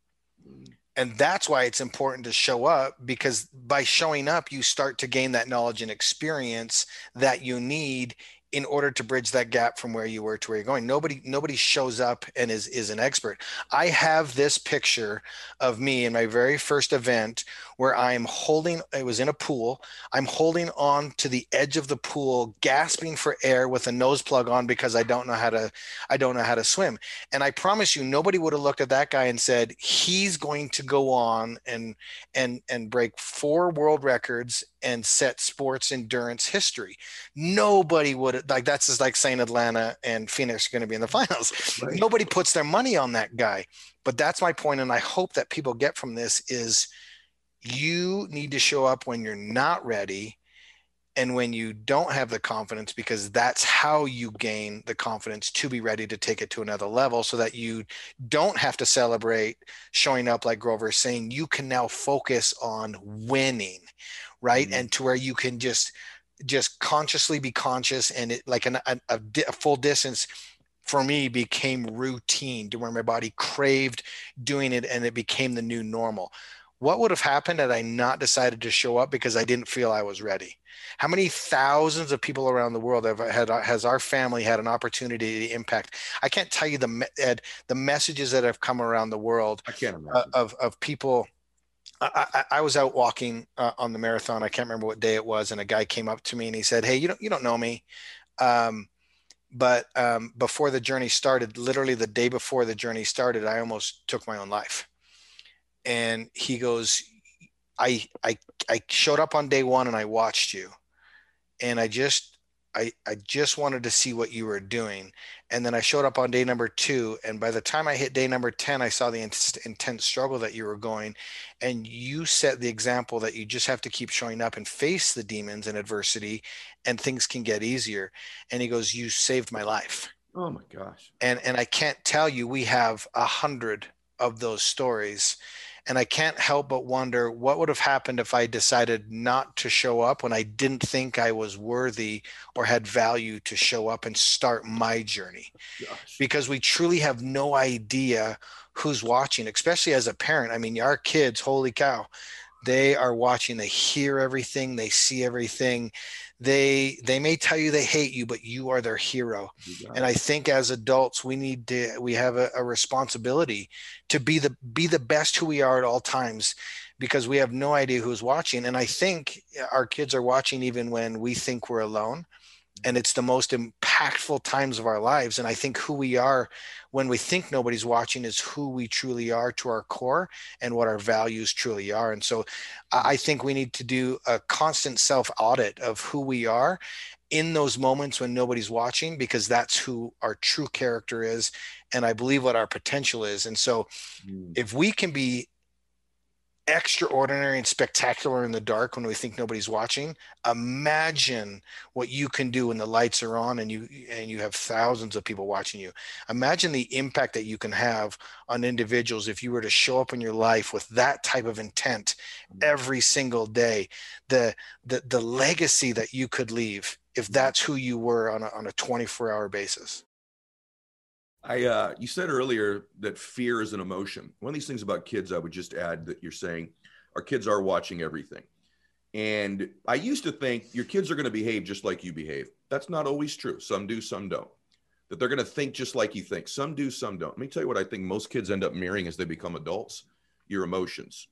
And that's why it's important to show up, because by showing up, you start to gain that knowledge and experience that you need in order to bridge that gap from where you were to where you're going. Nobody, nobody shows up and is, is an expert. I have this picture of me in my very first event where I'm holding, it was in a pool. I'm holding on to the edge of the pool, gasping for air with a nose plug on, because I don't know how to, I don't know how to swim. And I promise you, nobody would have looked at that guy and said, he's going to go on and, and, and break four world records and set sports endurance history. Nobody would, like, that's just like saying Atlanta and Phoenix are going to be in the finals. Right. Nobody puts their money on that guy. But that's my point, and I hope that people get from this is you need to show up when you're not ready and when you don't have the confidence, because that's how you gain the confidence to be ready to take it to another level, so that you don't have to celebrate showing up, like Grover is saying. You can now focus on winning, right? Mhm. And to where you can just just consciously be conscious, and it like an, a, a, di- a full distance for me became routine, to where my body craved doing it, and it became the new normal. What would have happened had I not decided to show up because I didn't feel I was ready? How many thousands of people around the world have had, has our family had an opportunity to impact? I can't tell you the me- Ed, the messages that have come around the world I can't imagine. uh, of of people. I, I, I was out walking uh, on the marathon. I can't remember what day it was, and a guy came up to me and he said, "Hey, you don't you don't know me, um, but um, before the journey started, literally the day before the journey started, I almost took my own life." And he goes, I, I, I showed up on day one and I watched you, and I just, I, I just wanted to see what you were doing. And then I showed up on day number two. And by the time I hit day number ten, I saw the intense, intense struggle that you were going. And you set the example that you just have to keep showing up and face the demons and adversity, and things can get easier. And he goes, you saved my life. Oh my gosh. And, and I can't tell you, we have a hundred of those stories. And I can't help but wonder what would have happened if I decided not to show up when I didn't think I was worthy or had value to show up and start my journey. Gosh. Because we truly have no idea who's watching, especially as a parent. I mean, our kids, holy cow, they are watching, they hear everything, they see everything. They they may tell you they hate you, but you are their hero. And I think as adults, we need to we have a, a responsibility to be the be the best who we are at all times, because we have no idea who's watching. And I think our kids are watching even when we think we're alone. And it's the most impactful times of our lives. And I think who we are when we think nobody's watching is who we truly are to our core and what our values truly are. And so I think we need to do a constant self-audit of who we are in those moments when nobody's watching, because that's who our true character is. And I believe what our potential is. And so mm. if we can be extraordinary and spectacular in the dark when we think nobody's watching, imagine what you can do when the lights are on and you and you have thousands of people watching you. Imagine the impact that you can have on individuals if you were to show up in your life with that type of intent every single day. The the the legacy that you could leave if that's who you were on a, on a twenty-four hour basis. I, uh, you said earlier that fear is an emotion. One of these things about kids, I would just add that you're saying our kids are watching everything. And I used to think your kids are going to behave just like you behave. That's not always true. Some do, some don't. That they're going to think just like you think. Some do, some don't. Let me tell you what I think most kids end up mirroring as they become adults: your emotions.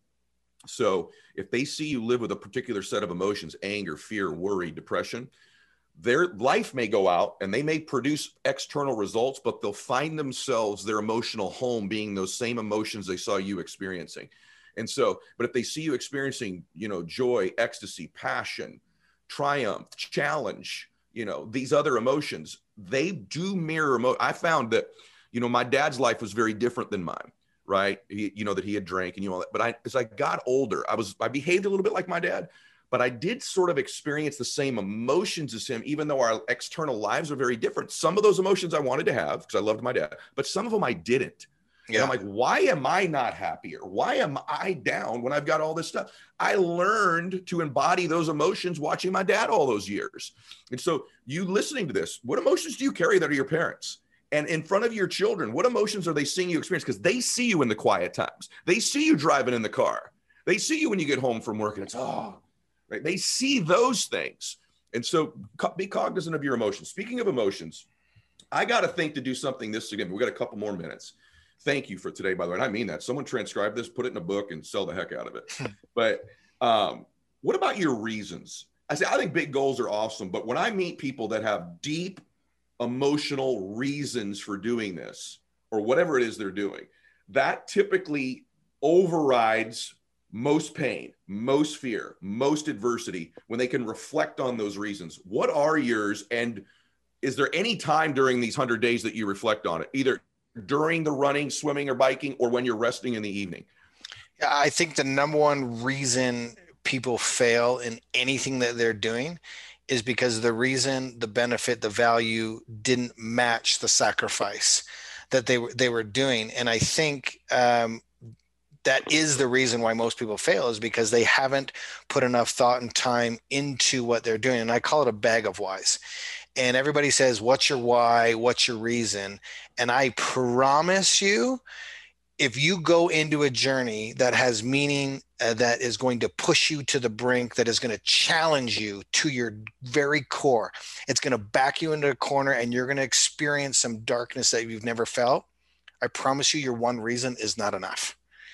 So if they see you live with a particular set of emotions, anger, fear, worry, depression, their life may go out and they may produce external results, but they'll find themselves, their emotional home being those same emotions they saw you experiencing. And so, but if they see you experiencing, you know, joy, ecstasy, passion, triumph, challenge, you know, these other emotions, they do mirror. Emo- I found that, you know, my dad's life was very different than mine, right? He, you know, that he had drank and you know, but I, as I got older, I was, I behaved a little bit like my dad. But I did sort of experience the same emotions as him, even though our external lives are very different. Some of those emotions I wanted to have because I loved my dad, but some of them I didn't. Yeah. And I'm like, why am I not happier? Why am I down when I've got all this stuff? I learned to embody those emotions watching my dad all those years. And so you listening to this, what emotions do you carry that are your parents? And in front of your children, what emotions are they seeing you experience? Because they see you in the quiet times. They see you driving in the car. They see you when you get home from work and it's, oh, right? They see those things. And so co- be cognizant of your emotions. Speaking of emotions, I got to think to do something this again. We've got a couple more minutes. Thank you for today, by the way. And I mean that. Someone transcribe this, put it in a book and sell the heck out of it. But um, what about your reasons? I say, I think big goals are awesome. But when I meet people that have deep emotional reasons for doing this or whatever it is they're doing, that typically overrides most pain, most fear, most adversity when they can reflect on those reasons. What are yours? And is there any time during these one hundred days that you reflect on it, either during the running, swimming, or biking, or when you're resting in the evening? Yeah, I think the number one reason people fail in anything that they're doing is because the reason, the benefit, the value didn't match the sacrifice that they were they were doing. And I think um, that is the reason why most people fail, is because they haven't put enough thought and time into what they're doing. And I call it a bag of whys. And everybody says, what's your why? What's your reason? And I promise you, if you go into a journey that has meaning, uh, that is going to push you to the brink, that is going to challenge you to your very core, it's going to back you into a corner and you're going to experience some darkness that you've never felt. I promise you, your one reason is not enough.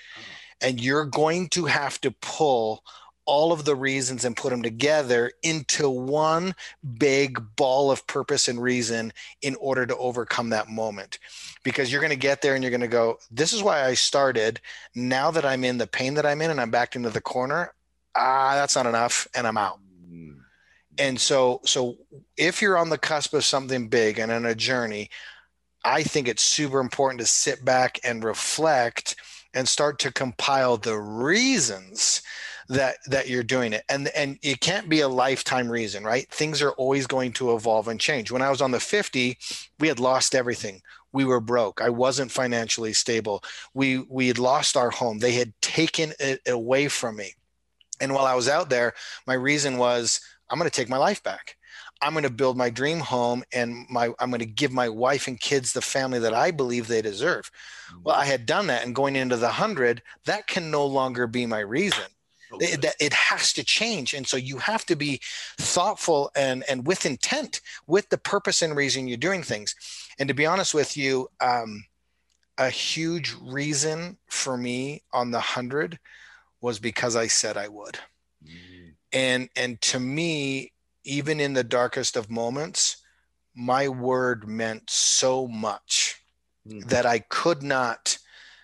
And you're going to have to pull all of the reasons and put them together into one big ball of purpose and reason in order to overcome that moment. Because you're going to get there and you're going to go, this is why I started. Now that I'm in the pain that I'm in and I'm backed into the corner, ah, that's not enough, and I'm out. Mm. And so, so if you're on the cusp of something big and on a journey, I think it's super important to sit back and reflect and start to compile the reasons that that you're doing it. And and it can't be a lifetime reason, right? Things are always going to evolve and change. When I was on the fifty, we had lost everything. We were broke. I wasn't financially stable. We we had lost our home. They had taken it away from me. And while I was out there, my reason was, I'm going to take my life back. I'm going to build my dream home, and my I'm going to give my wife and kids the family that I believe they deserve. Well, I had done that, and going into the hundred, that can no longer be my reason. Okay. It, it has to change. And so you have to be thoughtful and, and with intent, with the purpose and reason you're doing things. And to be honest with you, um, a huge reason for me on the hundred was because I said I would. Mm. And, and to me, even in the darkest of moments, my word meant so much mm. that I could not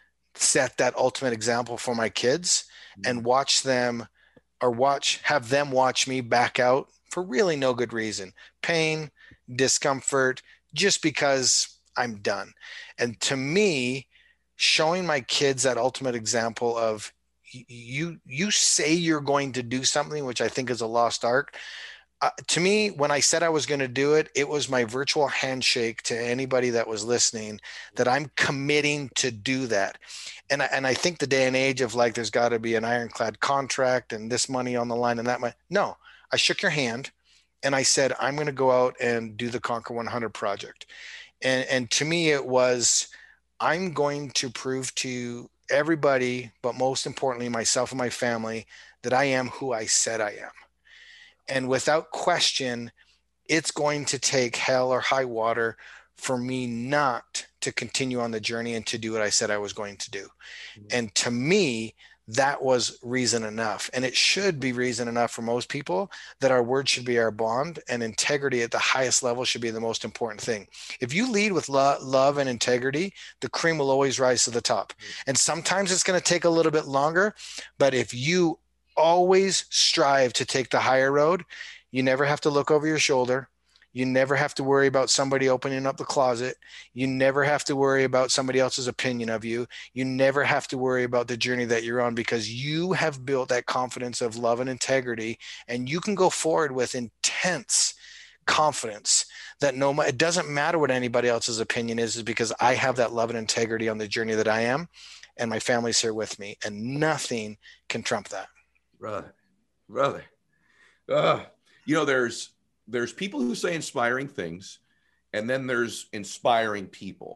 set that ultimate example for my kids mm. and watch them or watch, have them watch me back out for really no good reason, pain, discomfort, just because I'm done. And to me, showing my kids that ultimate example of you, you say you're going to do something, which I think is a lost art. Uh, to me, when I said I was going to do it, it was my virtual handshake to anybody that was listening that I'm committing to do that. And I, and I think the day and age of like, there's got to be an ironclad contract and this money on the line and that money. No, I shook your hand and I said, I'm going to go out and do the Conquer one hundred project. And, and to me, it was, I'm going to prove to everybody, but most importantly, myself and my family, that I am who I said I am. And without question, it's going to take hell or high water for me not to continue on the journey and to do what I said I was going to do. Mm-hmm. And to me, that was reason enough. And it should be reason enough for most people that our word should be our bond, and integrity at the highest level should be the most important thing. If you lead with lo- love and integrity, the cream will always rise to the top. Mm-hmm. And sometimes it's going to take a little bit longer, but if you always strive to take the higher road, you never have to look over your shoulder. You never have to worry about somebody opening up the closet. You never have to worry about somebody else's opinion of you. You never have to worry about the journey that you're on, because you have built that confidence of love and integrity, and you can go forward with intense confidence that no, it doesn't matter what anybody else's opinion is, is because I have that love and integrity on the journey that I am, and my family's here with me, and nothing can trump that. Brother, brother, uh, you know, there's, there's people who say inspiring things, and then there's inspiring people.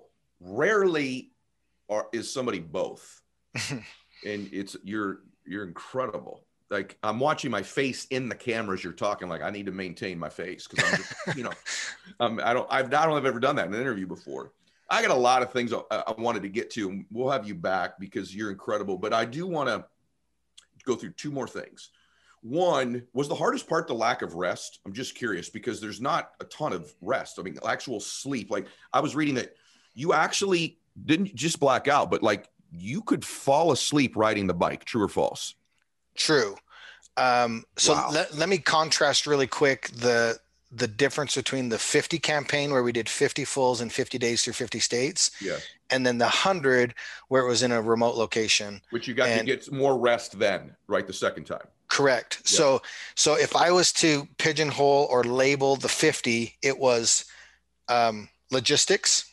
Rarely are, is somebody both. And it's, you're, you're incredible. Like, I'm watching my face in the camera as you're talking, like I need to maintain my face. Cause I'm just, you know, um, I don't, I've not only ever done that in an interview before. I got a lot of things I, I wanted to get to, and we'll have you back because you're incredible, but I do want to go through two more things. One, was the hardest part the lack of rest? I'm just curious because there's not a ton of rest. I mean, actual sleep. Like, I was reading that you actually didn't just black out, but like you could fall asleep riding the bike. True or false? True. Um, so wow. let, let me contrast really quick the the difference between the fifty campaign, where we did fifty fulls in fifty days through fifty states. Yeah. And then the one hundred, where it was in a remote location. Which you got and, to get more rest then, right? The second time. Correct. Yeah. So, so if I was to pigeonhole or label the fifty, it was um, logistics,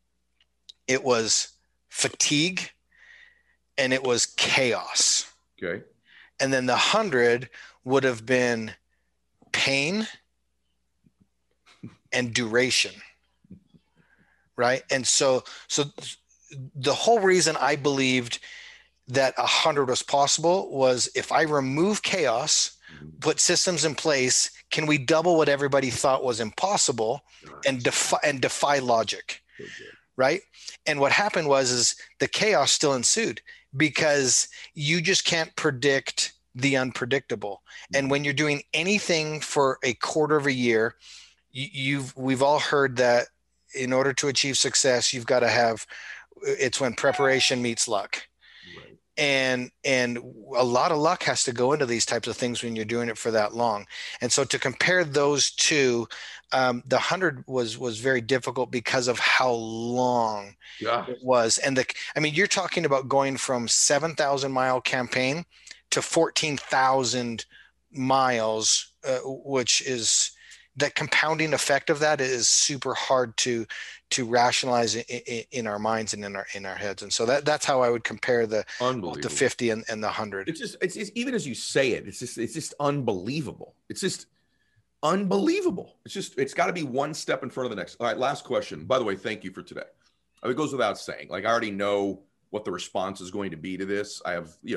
it was fatigue, and it was chaos. Okay. And then the one hundred would have been pain and duration. Right. And so, so the whole reason I believed that a hundred was possible was, if I remove chaos, put systems in place, can we double what everybody thought was impossible and defy and defy logic? Right. And what happened was, is the chaos still ensued, because you just can't predict the unpredictable. And when you're doing anything for a quarter of a year, you, you've, we've all heard that in order to achieve success, you've got to have, it's when preparation meets luck. Right. And, and a lot of luck has to go into these types of things when you're doing it for that long. And so to compare those two, um, the hundred was, was very difficult because of how long yeah. it was. And the, I mean, you're talking about going from seven thousand mile campaign to fourteen thousand miles, uh, which is, that compounding effect of that is super hard to to rationalize in, in, in our minds and in our in our heads. And so that that's how I would compare the the fifty and, and the one hundred. It's just it's, it's even as you say it, it's just it's just unbelievable. It's just unbelievable. It's just it's got to be one step in front of the next. All right, last question. By the way, thank you for today. I mean, it goes without saying. Like, I already know what the response is going to be to this. I have, you know,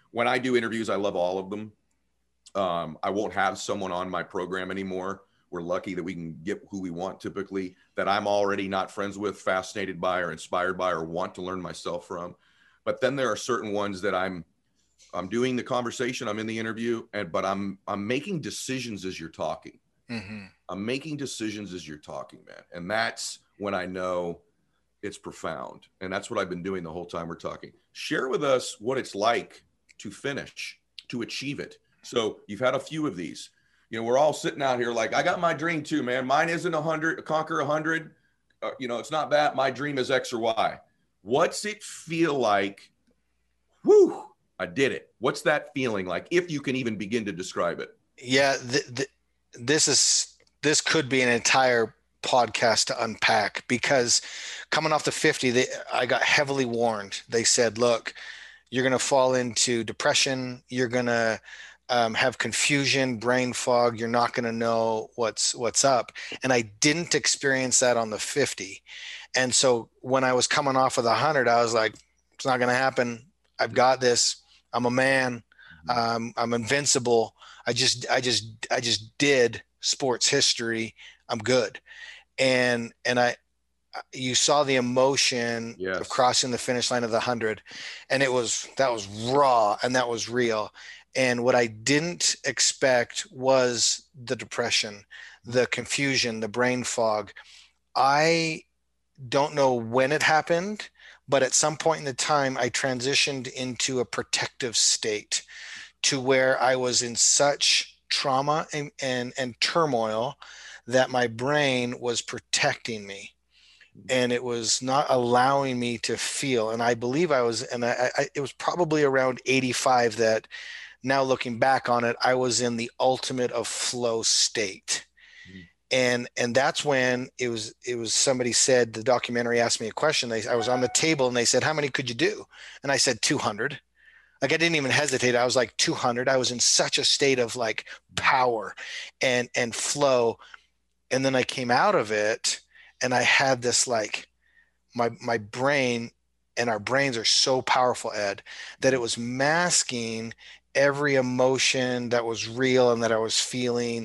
when I do interviews, I love all of them. Um, I won't have someone on my program anymore. We're lucky that we can get who we want typically, that I'm already not friends with, fascinated by, or inspired by, or want to learn myself from. But then there are certain ones that I'm, I'm doing the conversation, I'm in the interview, and but I'm I'm making decisions as you're talking. Mm-hmm. I'm making decisions as you're talking, man. And that's when I know it's profound. And that's what I've been doing the whole time we're talking. Share with us what it's like to finish, to achieve it. So you've had a few of these. You know, we're all sitting out here like, I got my dream too, man. Mine isn't a hundred, conquer a hundred. Uh, you know, it's not that. My dream is X or Y. What's it feel like? Whew, I did it. What's that feeling like, if you can even begin to describe it? Yeah, th- th- this is this could be an entire podcast to unpack, because coming off the fifty, they, I got heavily warned. They said, look, you're going to fall into depression. You're going to um, have confusion, brain fog. You're not going to know what's what's up. And I didn't experience that on the fifty. And so when I was coming off of the one hundred, I was like, it's not going to happen. I've got this. I'm a man. Um, I'm invincible. I just, I just, I just did sports history. I'm good. And, and I, you saw the emotion yes. of crossing the finish line of the one hundred, and it was, that was raw and that was real. And what I didn't expect was the depression, the confusion, the brain fog. I don't know when it happened, but at some point in the time, I transitioned into a protective state, to where I was in such trauma and, and, and turmoil that my brain was protecting me, and it was not allowing me to feel. And I believe I was, and I, I, it was probably around eighty-five that, now looking back on it, I was in the ultimate of flow state. Mm-hmm. And, and that's when it was, it was somebody said, the documentary asked me a question. They, I was on the table and they said, how many could you do? And I said, two hundred. Like, I didn't even hesitate. I was like, two hundred. I was in such a state of like power and, and flow. And then I came out of it and I had this, like, my, my brain, and our brains are so powerful, Ed, that it was masking every emotion that was real and that I was feeling.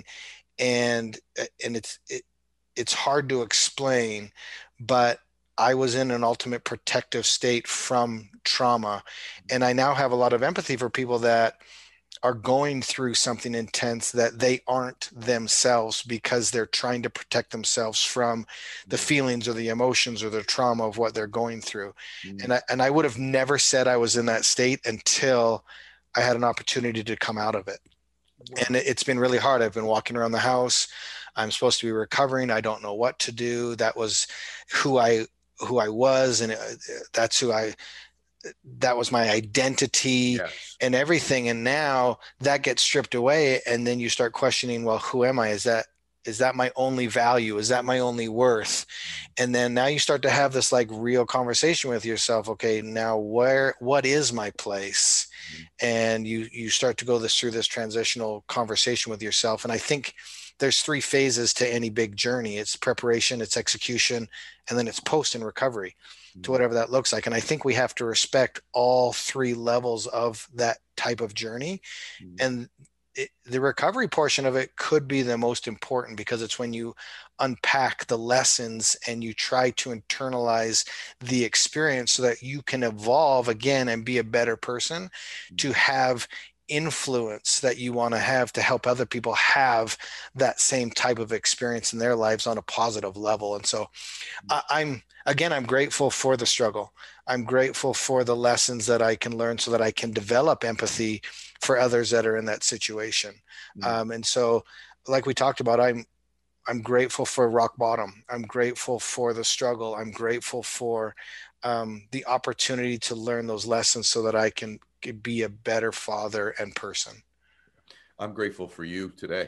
And, and it's, it, it's hard to explain, but I was in an ultimate protective state from trauma. And I now have a lot of empathy for people that are going through something intense that they aren't themselves, because they're trying to protect themselves from the feelings or the emotions or the trauma of what they're going through. Mm-hmm. And I, and I would have never said I was in that state until I had an opportunity to come out of it. Wow. And it, it's been really hard. I've been walking around the house. I'm supposed to be recovering. I don't know what to do. That was who I, who I was. And it, that's who I, that was my identity. Yes. And everything. And now that gets stripped away. And then you start questioning, well, who am I? Is that, is that my only value? Is that my only worth? And then now you start to have this like real conversation with yourself. Okay, now where, what is my place? Mm-hmm. And you, you start to go this through this transitional conversation with yourself. And I think there's three phases to any big journey. It's preparation, it's execution, and then it's post and recovery, mm-hmm. to whatever that looks like. And I think we have to respect all three levels of that type of journey. Mm-hmm. And it, the recovery portion of it could be the most important, because it's when you unpack the lessons and you try to internalize the experience so that you can evolve again and be a better person, mm-hmm. to have influence that you want to have to help other people have that same type of experience in their lives on a positive level. And so I, I'm, again, I'm grateful for the struggle. I'm grateful for the lessons that I can learn so that I can develop empathy for others that are in that situation. Mm-hmm. Um, and so, like we talked about, I'm, I'm grateful for rock bottom. I'm grateful for the struggle. I'm grateful for um, the opportunity to learn those lessons so that I can be a better father and person. I'm grateful for you today.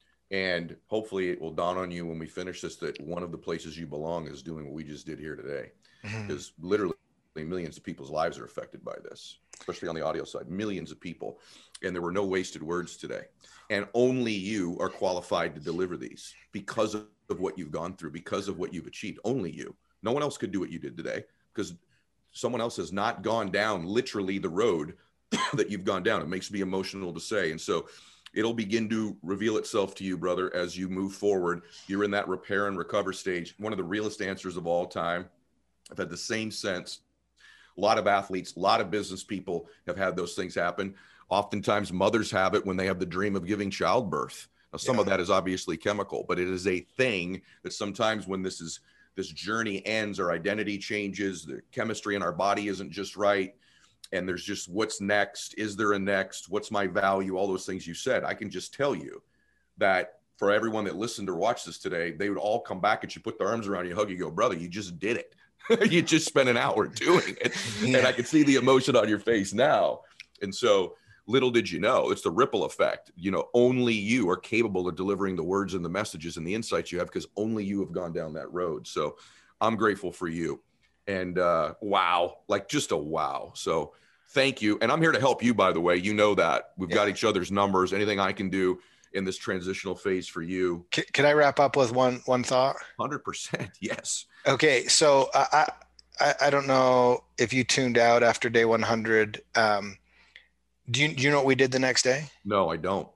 And hopefully it will dawn on you when we finish this, that one of the places you belong is doing what we just did here today. Mm-hmm. Because literally millions of people's lives are affected by this, especially on the audio side, millions of people. And there were no wasted words today. And only you are qualified to deliver these because of, of what you've gone through, because of what you've achieved. Only you. No one else could do what you did today, because someone else has not gone down literally the road that you've gone down. It makes me emotional to say. And so it'll begin to reveal itself to you, brother, as you move forward. You're in that repair and recover stage. One of the realest answers of all time. I've had the same sense. A lot of athletes, a lot of business people have had those things happen. Oftentimes mothers have it when they have the dream of giving childbirth. Now, some yeah. of that is obviously chemical, but it is a thing that sometimes when this is this journey ends, our identity changes, the chemistry in our body isn't just right. And there's just what's next? Is there a next? What's my value? All those things you said. I can just tell you that for everyone that listened or watched this today, they would all come back and you put their arms around you, hug you, go, brother, you just did it. You just spent an hour doing it. Yeah. And I can see the emotion on your face now. And so little did you know, it's the ripple effect. You know, only you are capable of delivering the words and the messages and the insights you have because only you have gone down that road. So I'm grateful for you. And uh, wow, like just a wow. So thank you. And I'm here to help you, by the way. You know that. We've yeah. got each other's numbers. Anything I can do in this transitional phase for you. Can, can I wrap up with one one thought? one hundred percent. Yes. Okay. So I, I, I don't know if you tuned out after day one hundred. Um, do you, do you know what we did the next day? No, I don't.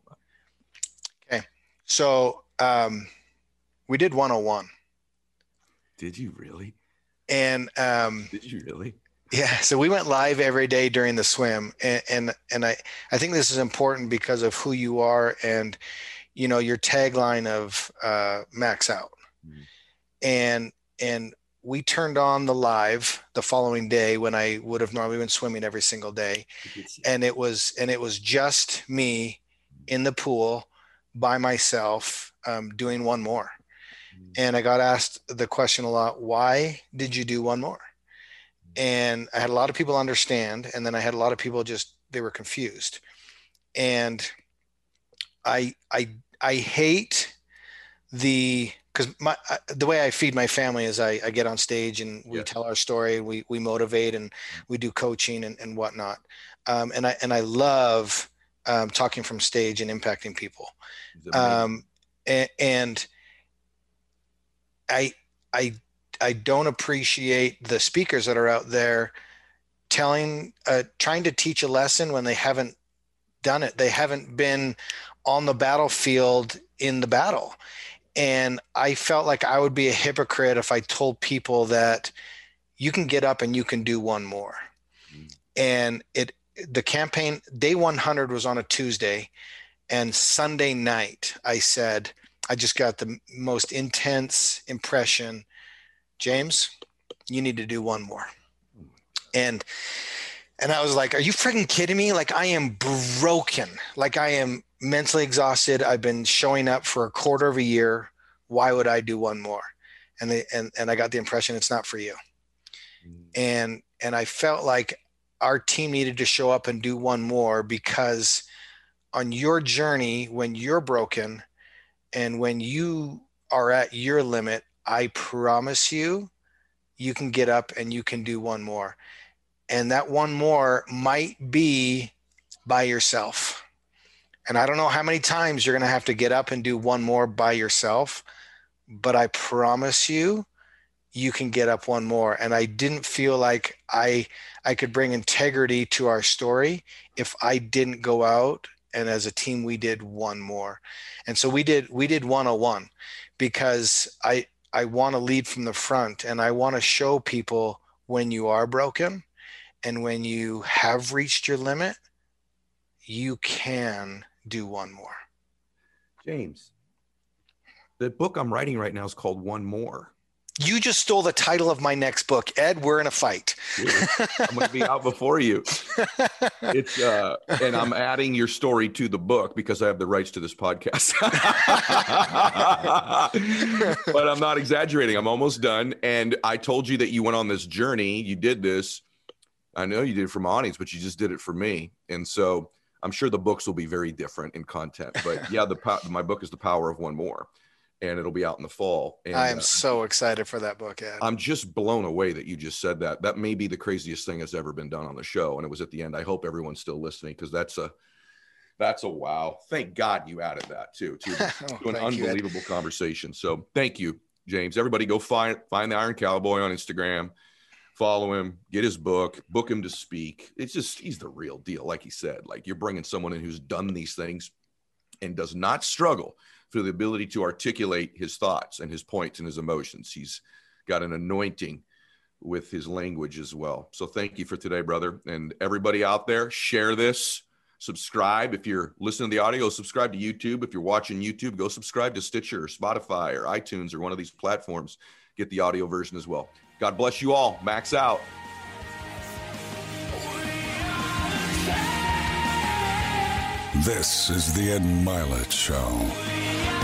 Okay. So um, we did one oh one. Did you really? And um, did you really? Yeah. So we went live every day during the swim. And, and, and I, I think this is important because of who you are and, you know, your tagline of uh, max out. Mm-hmm. And, and we turned on the live the following day when I would have normally been swimming every single day. And it was, and it was just me in the pool by myself um, doing one more. Mm-hmm. And I got asked the question a lot, why did you do one more? And I had a lot of people understand. And then I had a lot of people just, they were confused. And I, I, I hate the, cause my, the way I feed my family is I, I get on stage and we yeah. tell our story, we, we motivate and we do coaching and, and whatnot. Um, and I, and I love um, talking from stage and impacting people. Um, and, and I, I, I don't appreciate the speakers that are out there telling, uh, trying to teach a lesson when they haven't done it. They haven't been on the battlefield in the battle. And I felt like I would be a hypocrite if I told people that you can get up and you can do one more. Mm. And it, the campaign day one hundred was on a Tuesday, and Sunday night I said, I just got the most intense impression. James, you need to do one more. And, and I was like, are you freaking kidding me? Like I am broken. Like I am mentally exhausted. I've been showing up for a quarter of a year. Why would I do one more? And they, and, and I got the impression it's not for you. Mm. And, and I felt like our team needed to show up and do one more because on your journey, when you're broken and when you are at your limit, I promise you, you can get up and you can do one more. And that one more might be by yourself. And I don't know how many times you're going to have to get up and do one more by yourself, but I promise you, you can get up one more. And I didn't feel like I, I could bring integrity to our story if I didn't go out and as a team, we did one more. And so we did, we did one oh one because I, I want to lead from the front and I want to show people when you are broken and when you have reached your limit, you can do one more. James, the book I'm writing right now is called One More. You just stole the title of my next book, Ed. We're in a fight. I'm going to be out before you. It's uh, and I'm adding your story to the book because I have the rights to this podcast. But I'm not exaggerating. I'm almost done. And I told you that you went on this journey. You did this. I know you did it for my audience, but you just did it for me. And so I'm sure the books will be very different in content. But yeah, the my book is The Power of One More. And it'll be out in the fall. And I am uh, so excited for that book, Ed. I'm just blown away that you just said that. That may be the craziest thing that's ever been done on the show. And it was at the end. I hope everyone's still listening because that's a that's a wow. Thank God you added that too, to, to oh, an unbelievable you, conversation. So thank you, James. Everybody go find find the Iron Cowboy on Instagram. follow him, get his book, book him to speak. It's just, he's the real deal. Like he said, like you're bringing someone in who's done these things and does not struggle for the ability to articulate his thoughts and his points and his emotions. He's got an anointing with his language as well. So thank you for today, brother. And everybody out there, share this, subscribe. If you're listening to the audio, subscribe to YouTube. If you're watching YouTube, go subscribe to Stitcher or Spotify or iTunes or one of these platforms. Get the audio version as well. God bless you all. Max out. This is the Ed Mylett Show.